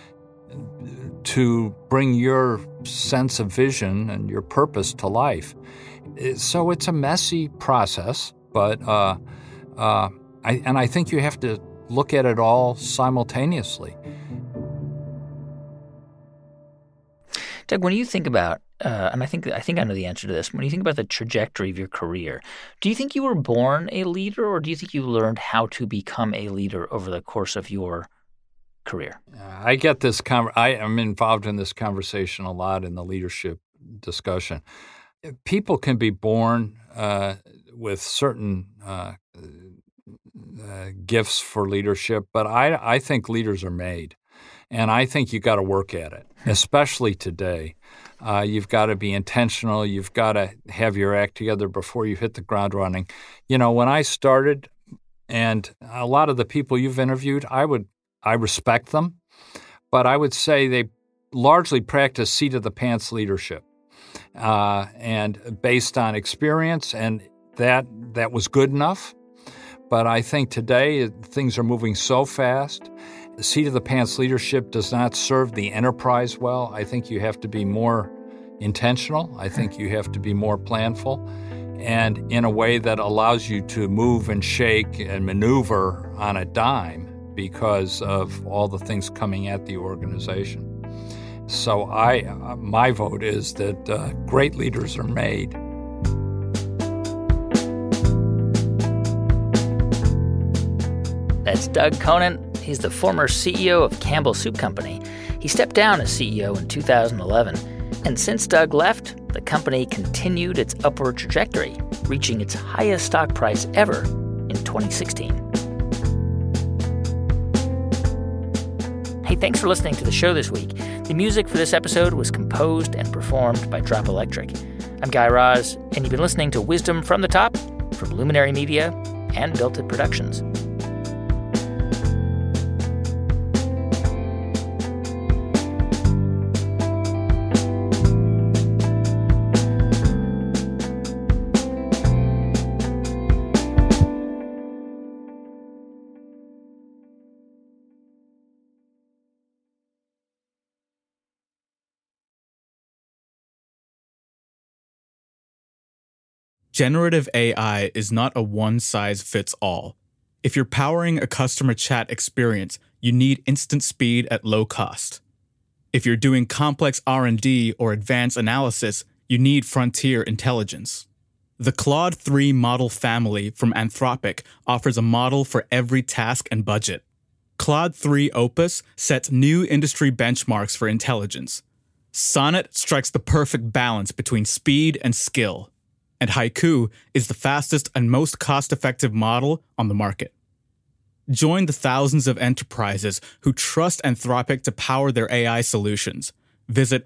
to bring your sense of vision and your purpose to life. So it's a messy process, but I think you have to look at it all simultaneously. Doug, when you think about, and I think I know the answer to this, when you think about the trajectory of your career, do you think you were born a leader, or do you think you learned how to become a leader over the course of your career? I get this. I am involved in this conversation a lot in the leadership discussion. People can be born with certain gifts for leadership, but I think leaders are made. And I think you got to work at it, especially today. You've got to be intentional. You've got to have your act together before you hit the ground running. You know, when I started, and a lot of the people you've interviewed, I respect them, but I would say they largely practice seat-of-the-pants leadership, and based on experience, and that was good enough. But I think today things are moving so fast. Seat-of-the-pants leadership does not serve the enterprise well. I think you have to be more intentional. I think you have to be more planful, and in a way that allows you to move and shake and maneuver on a dime because of all the things coming at the organization. So my vote is that great leaders are made. That's Doug Conant. He's the former CEO of Campbell Soup Company. He stepped down as CEO in 2011. And since Doug left, the company continued its upward trajectory, reaching its highest stock price ever in 2016. Hey, thanks for listening to the show this week. The music for this episode was composed and performed by Drop Electric. I'm Guy Raz, and you've been listening to Wisdom from the Top from Luminary Media and Built It Productions. Generative AI is not a one-size-fits-all. If you're powering a customer chat experience, you need instant speed at low cost. If you're doing complex R&D or advanced analysis, you need frontier intelligence. The Claude 3 model family from Anthropic offers a model for every task and budget. Claude 3 Opus sets new industry benchmarks for intelligence. Sonnet strikes the perfect balance between speed and skill. And Haiku is the fastest and most cost-effective model on the market. Join the thousands of enterprises who trust Anthropic to power their AI solutions. Visit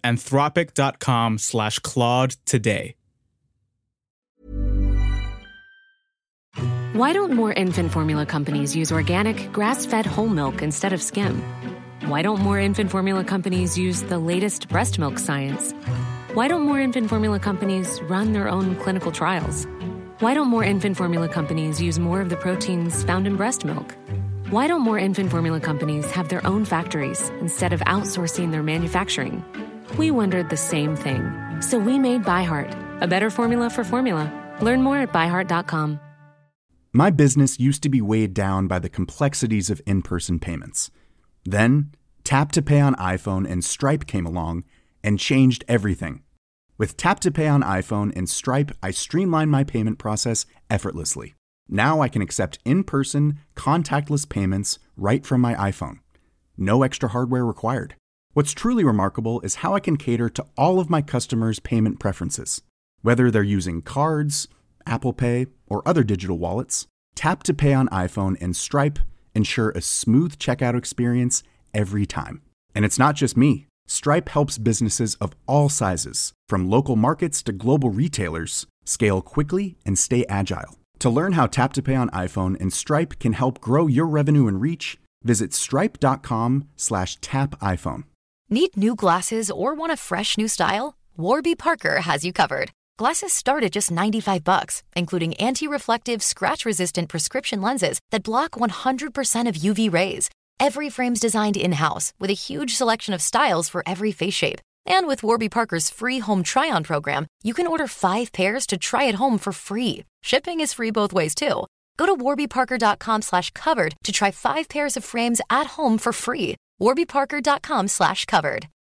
anthropic.com/Claude today. Why don't more infant formula companies use organic, grass-fed whole milk instead of skim? Why don't more infant formula companies use the latest breast milk science? Why don't more infant formula companies run their own clinical trials? Why don't more infant formula companies use more of the proteins found in breast milk? Why don't more infant formula companies have their own factories instead of outsourcing their manufacturing? We wondered the same thing. So we made ByHeart, a better formula for formula. Learn more at byheart.com. My business used to be weighed down by the complexities of in-person payments. Then, Tap to Pay on iPhone and Stripe came along and changed everything. With Tap to Pay on iPhone and Stripe, I streamlined my payment process effortlessly. Now I can accept in-person, contactless payments right from my iPhone. No extra hardware required. What's truly remarkable is how I can cater to all of my customers' payment preferences. Whether they're using cards, Apple Pay, or other digital wallets, Tap to Pay on iPhone and Stripe ensure a smooth checkout experience every time. And it's not just me. Stripe helps businesses of all sizes, from local markets to global retailers, scale quickly and stay agile. To learn how Tap to Pay on iPhone and Stripe can help grow your revenue and reach, visit stripe.com/tapiphone. Need new glasses or want a fresh new style? Warby Parker has you covered. Glasses start at just $95, including anti-reflective, scratch-resistant prescription lenses that block 100% of UV rays. Every frame's designed in-house with a huge selection of styles for every face shape. And with Warby Parker's free home try-on program, you can order 5 pairs to try at home for free. Shipping is free both ways, too. Go to warbyparker.com/covered to try 5 pairs of frames at home for free. warbyparker.com/covered.